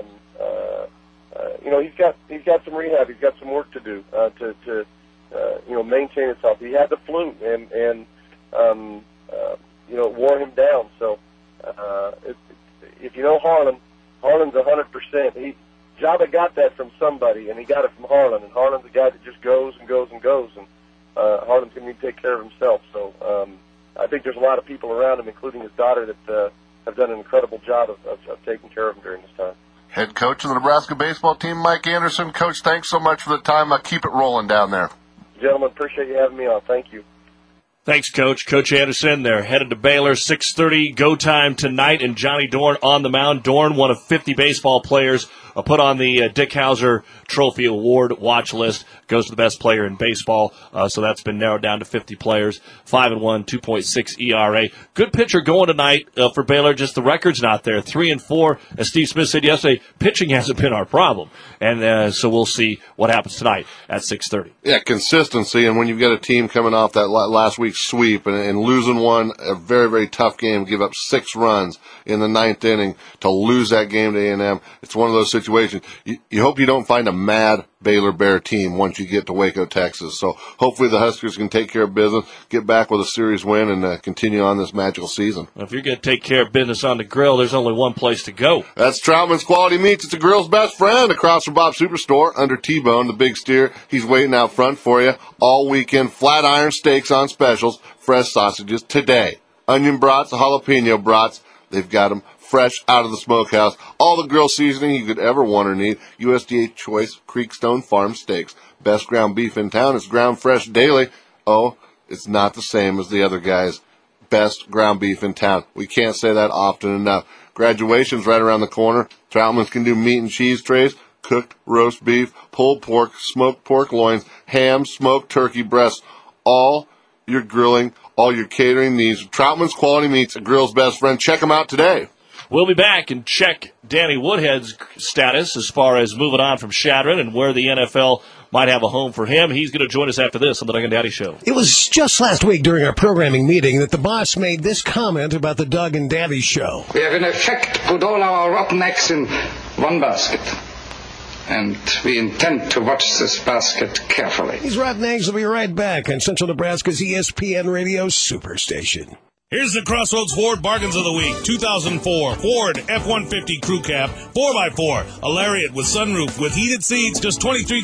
he's got some rehab. He's got some work to do to maintain himself. He had the flu, and it wore him down. So if you know Harlan, Harlan's 100%. Jabba got that from somebody, and he got it from Harlan. And Harlan's a guy that just goes and goes and goes. And Harlan's going to need to take care of himself. So I think there's a lot of people around him, including his daughter, that have done an incredible job of taking care of him during this time. Head coach of the Nebraska baseball team, Mike Anderson. Coach, thanks so much for the time. Keep it rolling down there. Gentlemen, appreciate you having me on. Thank you. Thanks, Coach. Coach Anderson, they're headed to Baylor, 6:30 go time tonight, and Johnny Dorn on the mound. Dorn, one of 50 baseball players put on the Dick Hauser Trophy Award watch list, goes to the best player in baseball, so that's been narrowed down to 50 players, 5-1, 2.6 ERA. Good pitcher going tonight for Baylor, just the record's not there, 3-4. As Steve Smith said yesterday, pitching hasn't been our problem, and so we'll see what happens tonight at 6:30. Yeah, consistency, and when you've got a team coming off that last week's sweep and losing one, a very, very tough game, give up 6 runs in the 9th inning to lose that game to A&M, it's one of those situations. You hope you don't find a mad Baylor Bear team once you get to Waco, Texas. So hopefully the Huskers can take care of business, get back with a series win, and continue on this magical season. Well, if you're going to take care of business on the grill, there's only one place to go. That's Troutman's Quality Meats. It's the grill's best friend across from Bob's Superstore under T-Bone, the big steer. He's waiting out front for you all weekend. Flat iron steaks on specials, fresh sausages today. Onion brats, jalapeno brats, they've got them fresh out of the smokehouse. All the grill seasoning you could ever want or need. USDA Choice Creekstone Farm Steaks. Best ground beef in town. It's ground fresh daily. Oh, it's not the same as the other guys. Best ground beef in town. We can't say that often enough. Graduation's right around the corner. Troutman's can do meat and cheese trays, cooked roast beef, pulled pork, smoked pork loins, ham, smoked turkey breasts. All your grilling, all your catering needs. Troutman's Quality Meats, a grill's best friend. Check them out today. We'll be back and check Danny Woodhead's status as far as moving on from Shadron and where the NFL might have a home for him. He's going to join us after this on the Doug and Daddy Show. It was just last week during our programming meeting that the boss made this comment about the Doug and Daddy Show. We have in effect put all our rotten eggs in one basket. And we intend to watch this basket carefully. These rotten eggs will be right back on Central Nebraska's ESPN Radio Superstation. Here's the Crossroads Ford Bargains of the Week. 2004 Ford F-150 Crew Cab 4x4. A Lariat with sunroof with heated seats, just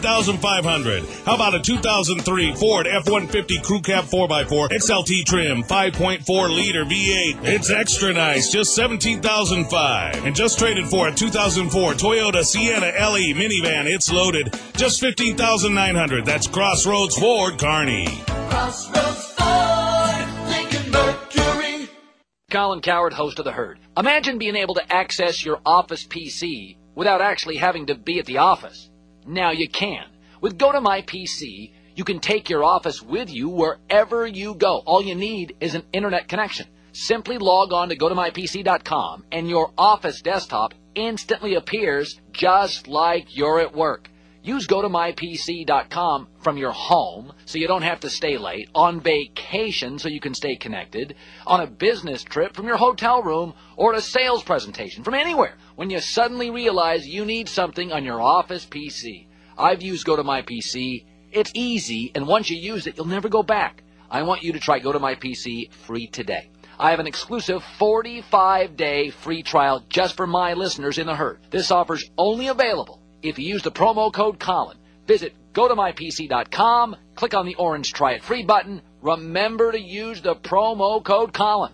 $23,500. How about a 2003 Ford F-150 Crew Cab 4x4 XLT trim 5.4-liter V8? It's extra nice, just $17,500. And just traded for a 2004 Toyota Sienna LE minivan. It's loaded, just $15,900. That's Crossroads Ford, Kearney. Crossroads Ford, Lincoln Mercury. Colin Coward, host of The Herd. Imagine being able to access your office PC without actually having to be at the office. Now you can. With Go to My PC, you can take your office with you wherever you go. All you need is an internet connection. Simply log on to gotomypc.com and your office desktop instantly appears just like you're at work. Use gotomypc.com from your home so you don't have to stay late, on vacation so you can stay connected, on a business trip from your hotel room, or a sales presentation from anywhere when you suddenly realize you need something on your office PC. I've used GoToMyPC. It's easy, and once you use it, you'll never go back. I want you to try GoToMyPC free today. I have an exclusive 45-day free trial just for my listeners in The Herd. This offer's only available if you use the promo code Colin. Visit gotomypc.com, click on the orange Try It Free button. Remember to use the promo code Colin.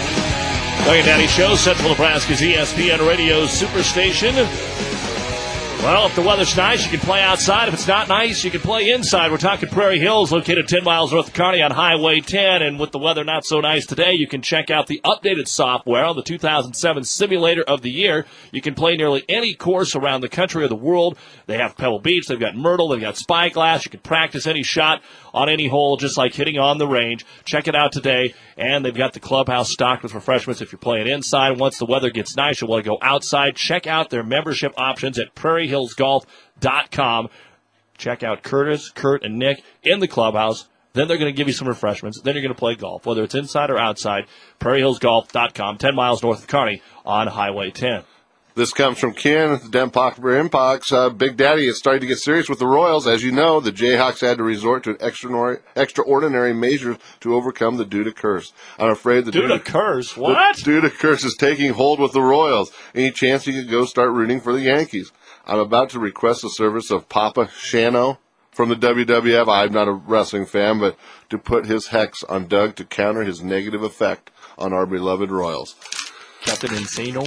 Doug and Daddy Show, Central Nebraska's ESPN Radio Superstation. Well, if the weather's nice, you can play outside. If it's not nice, you can play inside. We're talking Prairie Hills, located 10 miles north of Kearney on Highway 10. And with the weather not so nice today, you can check out the updated software on the 2007 Simulator of the Year. You can play nearly any course around the country or the world. They have Pebble Beach, they've got Myrtle, they've got Spyglass. You can practice any shot on any hole, just like hitting on the range. Check it out today. And they've got the clubhouse stocked with refreshments if you're playing inside. Once the weather gets nice, you'll want to go outside. Check out their membership options at prairiehillsgolf.com. Check out Curtis, Kurt, and Nick in the clubhouse. Then they're going to give you some refreshments. Then you're going to play golf, whether it's inside or outside. prairiehillsgolf.com, 10 miles north of Kearney on Highway 10. This comes from Ken at the Den Popper Inbox. Big Daddy is starting to get serious with the Royals. As you know, the Jayhawks had to resort to extraordinary measures to overcome the Duda curse. I'm afraid the Duda curse? What? The Duda curse is taking hold with the Royals. Any chance you could go start rooting for the Yankees? I'm about to request the service of Papa Shano from the WWF. I'm not a wrestling fan, but to put his hex on Doug to counter his negative effect on our beloved Royals. Captain Insano?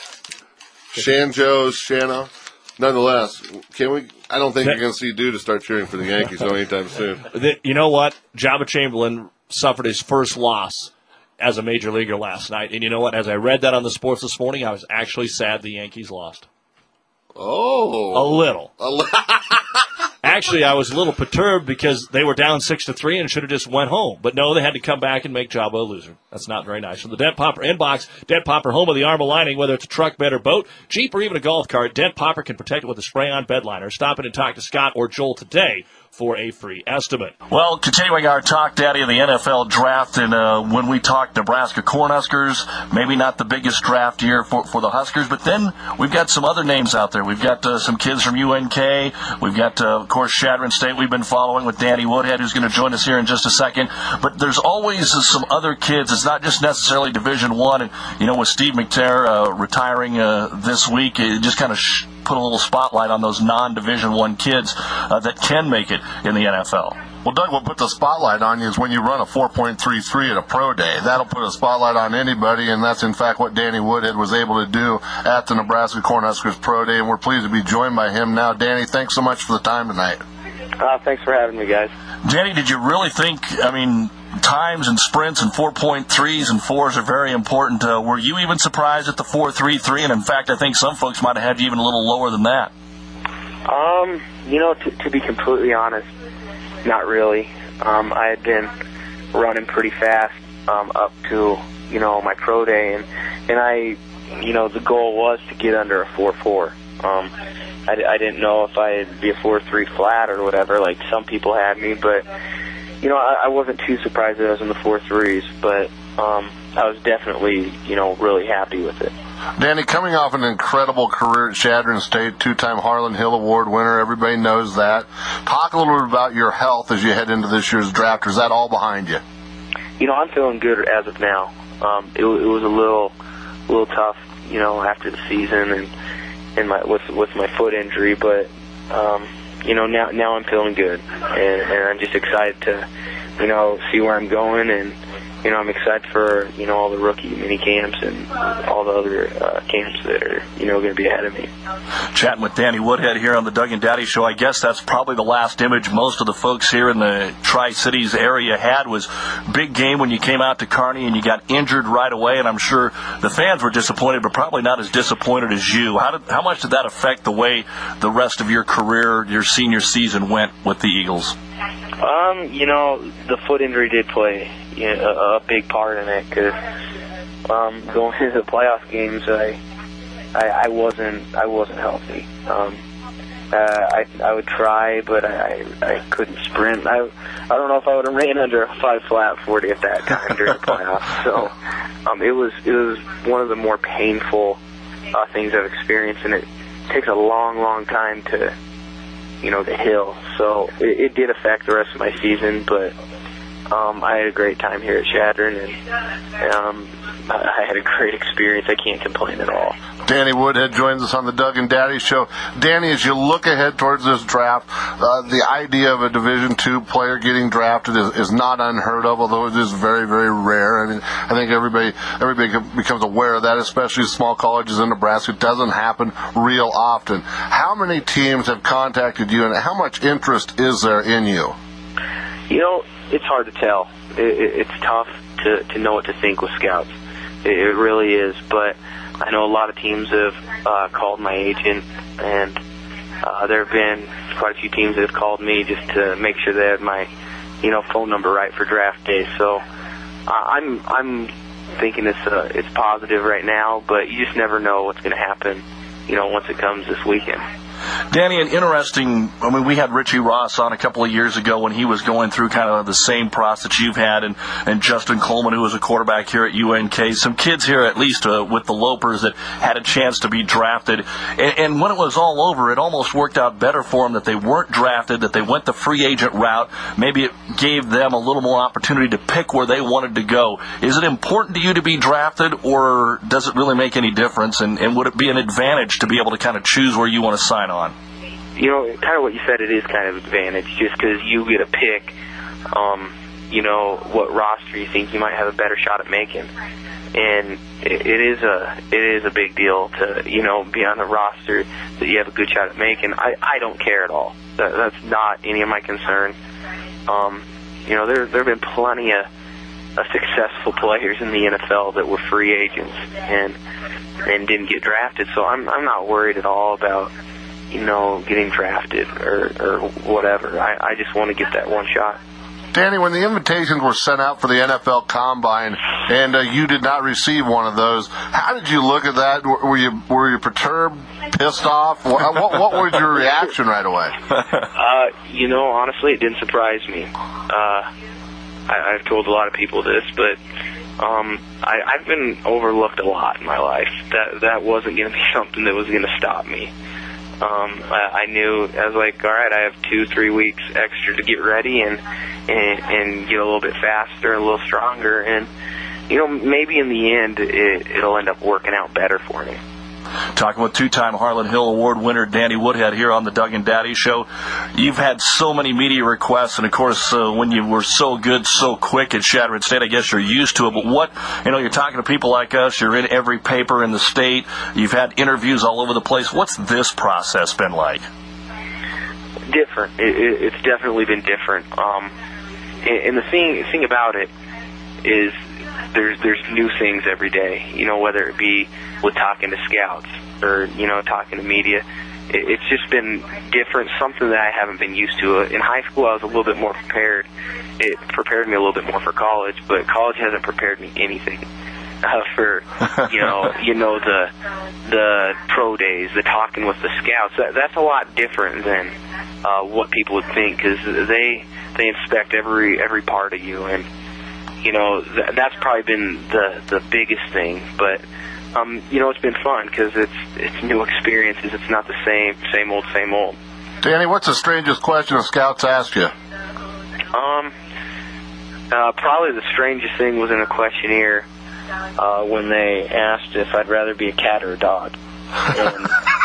Shano. Nonetheless, can we? I don't think you're going to see Duda start cheering for the Yankees anytime soon. You know what? Jabba Chamberlain suffered his first loss as a major leaguer last night. And you know what? As I read that on the sports this morning, I was actually sad the Yankees lost. Oh. A little. Actually, I was a little perturbed because they were down 6-3 and should have just went home. But no, they had to come back and make Jabba a loser. That's not very nice. From the Dent Popper Inbox, Dent Popper, home of the Armor Lining, whether it's a truck, bed, or boat, Jeep, or even a golf cart, Dent Popper can protect it with a spray-on bed liner. Stop in and talk to Scott or Joel today for a free estimate. Well, continuing our talk, Daddy, of the NFL draft, and when we talked Nebraska Cornhuskers, maybe not the biggest draft year for the Huskers, but then we've got some other names out there. We've got some kids from UNK. We've got, of course, Chadron State we've been following with Danny Woodhead, who's going to join us here in just a second. But there's always some other kids. It's not just necessarily Division I. And, you know, with Steve McTair retiring this week, it just kind of put a little spotlight on those non-Division I kids that can make it in the NFL. Well, Doug, what put the spotlight on you is when you run a 4.33 at a pro day. That'll put a spotlight on anybody, and that's, in fact, what Danny Woodhead was able to do at the Nebraska Cornhuskers Pro Day, and we're pleased to be joined by him now. Danny, thanks so much for the time tonight. Thanks for having me, guys. Danny, did you really think, times and sprints and 4.3s and 4s are very important. Were you even surprised at the 4.33? And, in fact, I think some folks might have had you even a little lower than that. To be completely honest, not really. I had been running pretty fast up to, my pro day, and I, the goal was to get under a 4.4. I didn't know if I'd be a 4.3 flat or whatever, like some people had me, but, I wasn't too surprised that I was in the 4.3s, but I was definitely, really happy with it. Danny, coming off an incredible career at Chadron State, two-time Harlan Hill Award winner, everybody knows that. Talk a little bit about your health as you head into this year's draft, or is that all behind you? I'm feeling good as of now. It was a little tough, after the season and with my foot injury, but now I'm feeling good, and I'm just excited to see where I'm going, and I'm excited for all the rookie mini camps and all the other camps that are going to be ahead of me. Chatting with Danny Woodhead here on the Doug and Daddy Show. I guess that's probably the last image most of the folks here in the Tri-Cities area had was big game when you came out to Kearney and you got injured right away, and I'm sure the fans were disappointed, but probably not as disappointed as you. How much did that affect the way the rest of your career, your senior season went with the Eagles? The foot injury did play a big part in it, because going into the playoff games, I wasn't healthy. I would try, but I couldn't sprint. I don't know if I would have ran under a 5 flat 40 at that time during the playoffs. So it was one of the more painful things I've experienced, and it takes a long time to to heal. So it did affect the rest of my season, but I had a great time here at Chadron, and I had a great experience. I can't complain at all. Danny Woodhead joins us on the Doug and Daddy Show. Danny, as you look ahead towards this draft, the idea of a Division II player getting drafted is not unheard of, although it is very, very rare. I mean, I think everybody becomes aware of that, especially small colleges in Nebraska. It doesn't happen real often. How many teams have contacted you, and how much interest is there in you? You know, it's hard to tell. It's tough to know what to think with scouts. It really is, but I know a lot of teams have called my agent, and there have been quite a few teams that have called me just to make sure they have my, phone number right for draft day. So I'm thinking it's positive right now, but you just never know what's going to happen, once it comes this weekend. Danny, an interesting, we had Richie Ross on a couple of years ago when he was going through kind of the same process you've had, and Justin Coleman, who was a quarterback here at UNK, some kids here at least with the Lopers that had a chance to be drafted. And when it was all over, it almost worked out better for them that they weren't drafted, that they went the free agent route. Maybe it gave them a little more opportunity to pick where they wanted to go. Is it important to you to be drafted, or does it really make any difference? And would it be an advantage to be able to kind of choose where you want to sign on? Kind of what you said, it is kind of an advantage just because you get a pick, what roster you think you might have a better shot at making. And it is a big deal to, be on a roster that you have a good shot at making. I don't care at all. That's not any of my concern. There have been plenty of successful players in the NFL that were free agents and didn't get drafted. So I'm not worried at all about getting drafted or whatever. I just want to get that one shot. Danny, when the invitations were sent out for the NFL Combine and you did not receive one of those, how did you look at that? Were you perturbed, pissed off? What was your reaction right away? Honestly, it didn't surprise me. I've told a lot of people this, but I've been overlooked a lot in my life. That wasn't going to be something that was going to stop me. I knew, I was like, all right, I have 2-3 weeks extra to get ready and get a little bit faster, a little stronger, and maybe in the end it'll end up working out better for me. Talking with two-time Harlan Hill Award winner Danny Woodhead here on the Doug and Daddy Show. You've had so many media requests, and of course, when you were so good, so quick at Chadron State, I guess you're used to it. But you're talking to people like us. You're in every paper in the state. You've had interviews all over the place. What's this process been like? Different. It's definitely been different. And the thing about it is there's new things every day, whether it be with talking to scouts or, talking to media. It's just been different, something that I haven't been used to. In high school, I was a little bit more prepared. It prepared me a little bit more for college, but college hasn't prepared me anything for, the pro days, the talking with the scouts. That's a lot different than what people would think, because they inspect every part of you, and that's probably been the biggest thing. But it's been fun because it's new experiences. It's not the same old. Danny, what's the strangest question the scouts asked you? Probably the strangest thing was in a questionnaire when they asked if I'd rather be a cat or a dog. And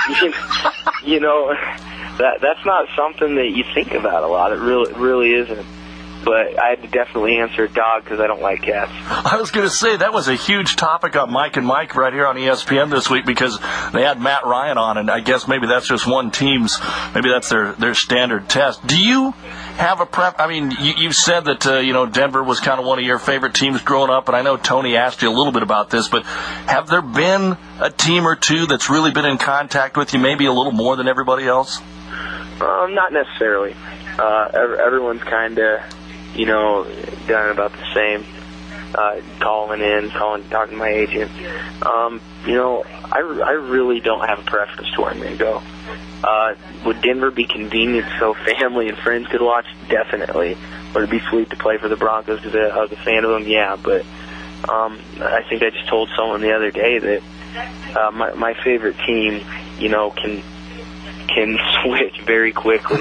that's not something that you think about a lot. It really isn't. But I had to definitely answer dog because I don't like cats. I was going to say, that was a huge topic on Mike and Mike right here on ESPN this week, because they had Matt Ryan on, and I guess maybe that's just one team's, maybe that's their standard test. Do you have a prep? I mean, you've said that, Denver was kind of one of your favorite teams growing up, and I know Tony asked you a little bit about this, but have there been a team or two that's really been in contact with you, maybe a little more than everybody else? Not necessarily. Everyone's kind of, done about the same, talking to my agent. I really don't have a preference to where I'm going to go. Would Denver be convenient so family and friends could watch? Definitely. Would it be sweet to play for the Broncos because I was a fan of them? Yeah, but I think I just told someone the other day that my favorite team, can switch very quickly.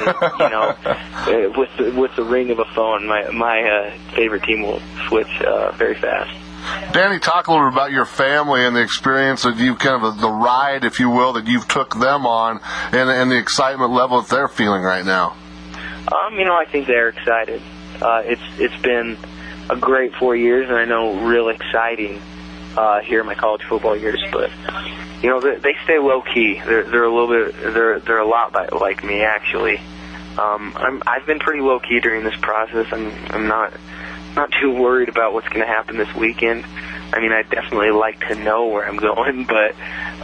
With the ring of a phone, my favorite team will switch very fast. Danny, talk a little bit about your family and the experience that you kind of the ride, if you will, that you've took them on, and the excitement level that they're feeling right now. I think they're excited. It's been a great 4 years, and I know real exciting here in my college football years. But they stay low key. They're a little bit. They're a lot like me, actually. I've been pretty low key during this process. I'm not too worried about what's going to happen this weekend. I mean, I definitely like to know where I'm going, but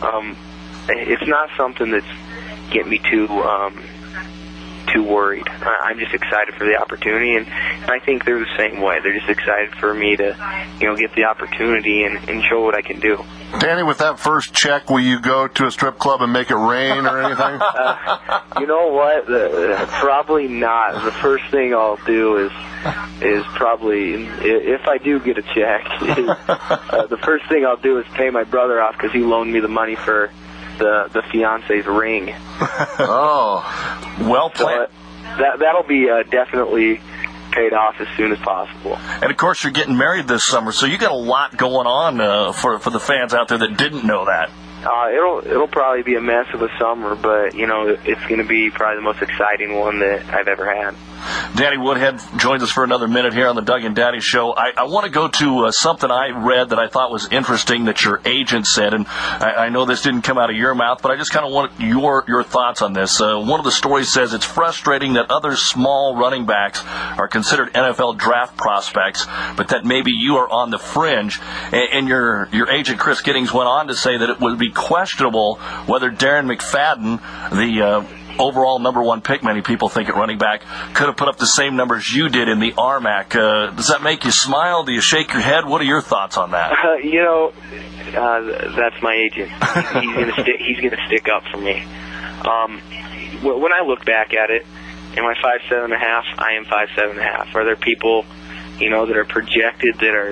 it's not something that's getting me too worried. I'm just excited for the opportunity, and I think they're the same way. They're just excited for me to, get the opportunity and show what I can do. Danny, with that first check, will you go to a strip club and make it rain or anything? You know what? Probably not. The first thing I'll do is probably, if I do get a check, the first thing I'll do is pay my brother off because he loaned me the money for the fiance's ring. Oh, well planned. So, that'll be definitely paid off as soon as possible. And of course, you're getting married this summer, so you got a lot going on for the fans out there that didn't know that. It'll probably be a mess of a summer, but it's going to be probably the most exciting one that I've ever had. Danny Woodhead joins us for another minute here on the Doug and Daddy Show. I want to go to something I read that I thought was interesting that your agent said, and I know this didn't come out of your mouth, but I just kind of want your thoughts on this. One of the stories says it's frustrating that other small running backs are considered NFL draft prospects, but that maybe you are on the fringe. And your agent, Chris Giddings, went on to say that it would be questionable whether Darren McFadden, the overall number one pick, many people think at running back, could have put up the same numbers you did in the RMAC. Does that make you smile? Do you shake your head? What are your thoughts on that? That's my agent. He's gonna stick up for me. When I look back at it, am I 5'7.5"? I am 5'7.5". Are there people, that are projected that are,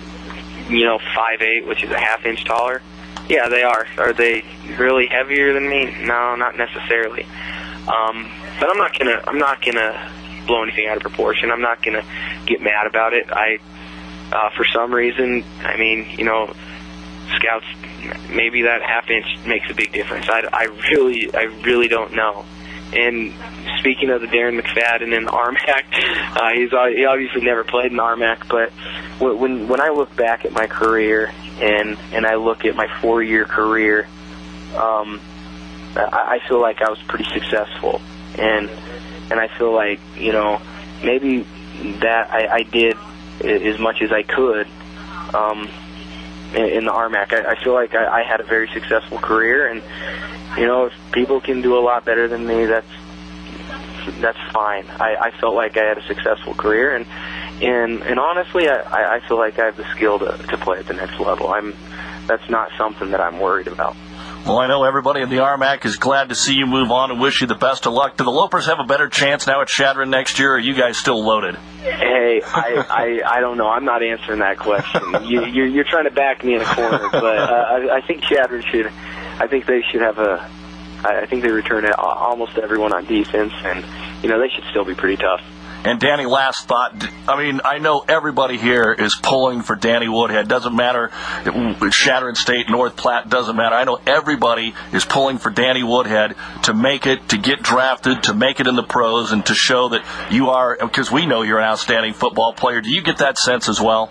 5'8", which is a half inch taller? Yeah, they are. Are they really heavier than me? No, not necessarily. But I'm not gonna blow anything out of proportion. I'm not gonna get mad about it. For some reason, scouts, maybe that half inch makes a big difference. I really don't know. And speaking of the Darren McFadden in the RMAC, he obviously never played in the RMAC, but when I look back at my career and I look at my 4-year career, I feel like I was pretty successful, and I feel like maybe that I did as much as I could in the RMAC. I feel like I had a very successful career, and if people can do a lot better than me, that's fine. I felt like I had a successful career, and honestly, I feel like I have the skill to play at the next level. That's not something that I'm worried about. Well, I know everybody in the RMAC is glad to see you move on and wish you the best of luck. Do the Lopers have a better chance now at Chadron next year, or are you guys still loaded? Hey, I don't know. I'm not answering that question. You're trying to back me in a corner, but I think Chadron should. I think they should have I think they return almost everyone on defense, and they should still be pretty tough. And Danny, last thought. I know everybody here is pulling for Danny Woodhead. Doesn't matter, Chadron State, North Platte, doesn't matter. I know everybody is pulling for Danny Woodhead to make it, to get drafted, to make it in the pros, and to show that you are, because we know you're an outstanding football player. Do you get that sense as well?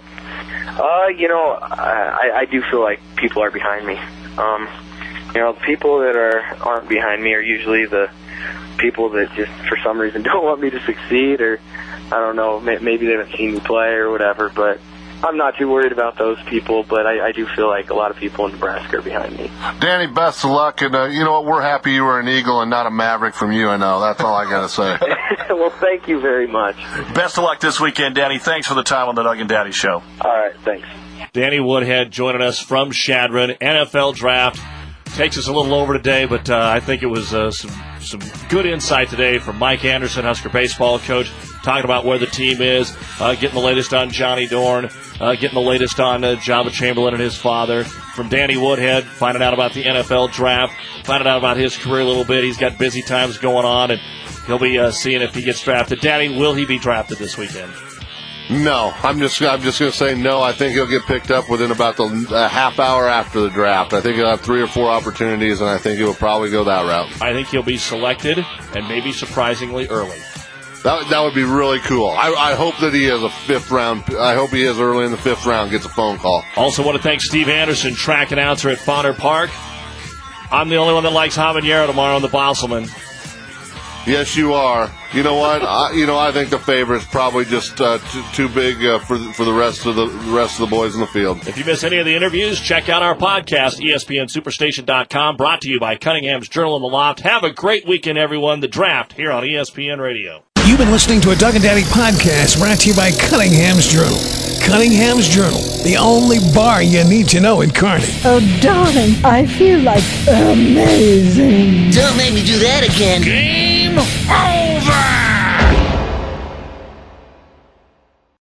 I do feel like people are behind me. The people that aren't behind me are usually the people that just for some reason don't want me to succeed, or I don't know, maybe they haven't seen me play or whatever, but I'm not too worried about those people, but I do feel like a lot of people in Nebraska are behind me. Danny, best of luck, and you know what, we're happy you were an Eagle and not a Maverick from UNO. That's all I got to say. Well, thank you very much. Best of luck this weekend, Danny. Thanks for the time on the Doug and Daddy Show. All right, thanks. Danny Woodhead joining us from Chadron. NFL Draft takes us a little over today, but I think it was some good insight today from Mike Anderson, Husker baseball coach. talking about where the team is, getting the latest on Johnny Dorn, getting the latest on Java Chamberlain and his father. From Danny Woodhead, finding out about the NFL draft, finding out about his career a little bit. He's got busy times going on, and he'll be seeing if he gets drafted. Danny, will he be drafted this weekend? No, I'm just going to say no. I think he'll get picked up within about the half hour after the draft. I think he'll have 3 or 4 opportunities, and I think he'll probably go that route. I think he'll be selected, and maybe surprisingly early. That would be really cool. I hope that he is a 5th round. I hope he is early in the 5th round, gets a phone call. Also want to thank Steve Anderson, track announcer at Fonder Park. I'm the only one that likes Habanero tomorrow in the Bosselman. Yes, you are. You know what? I think the favorite's probably just too big for the rest of the boys in the field. If you miss any of the interviews, check out our podcast, ESPNSuperstation.com, brought to you by Cunningham's Journal in the Loft. Have a great weekend, everyone. The Draft here on ESPN Radio. You've been listening to a Doug and Daddy podcast brought to you by Cunningham's Journal. Cunningham's Journal, the only bar you need to know in Kearney. Oh, darling, I feel like amazing. Don't make me do that again. Game over!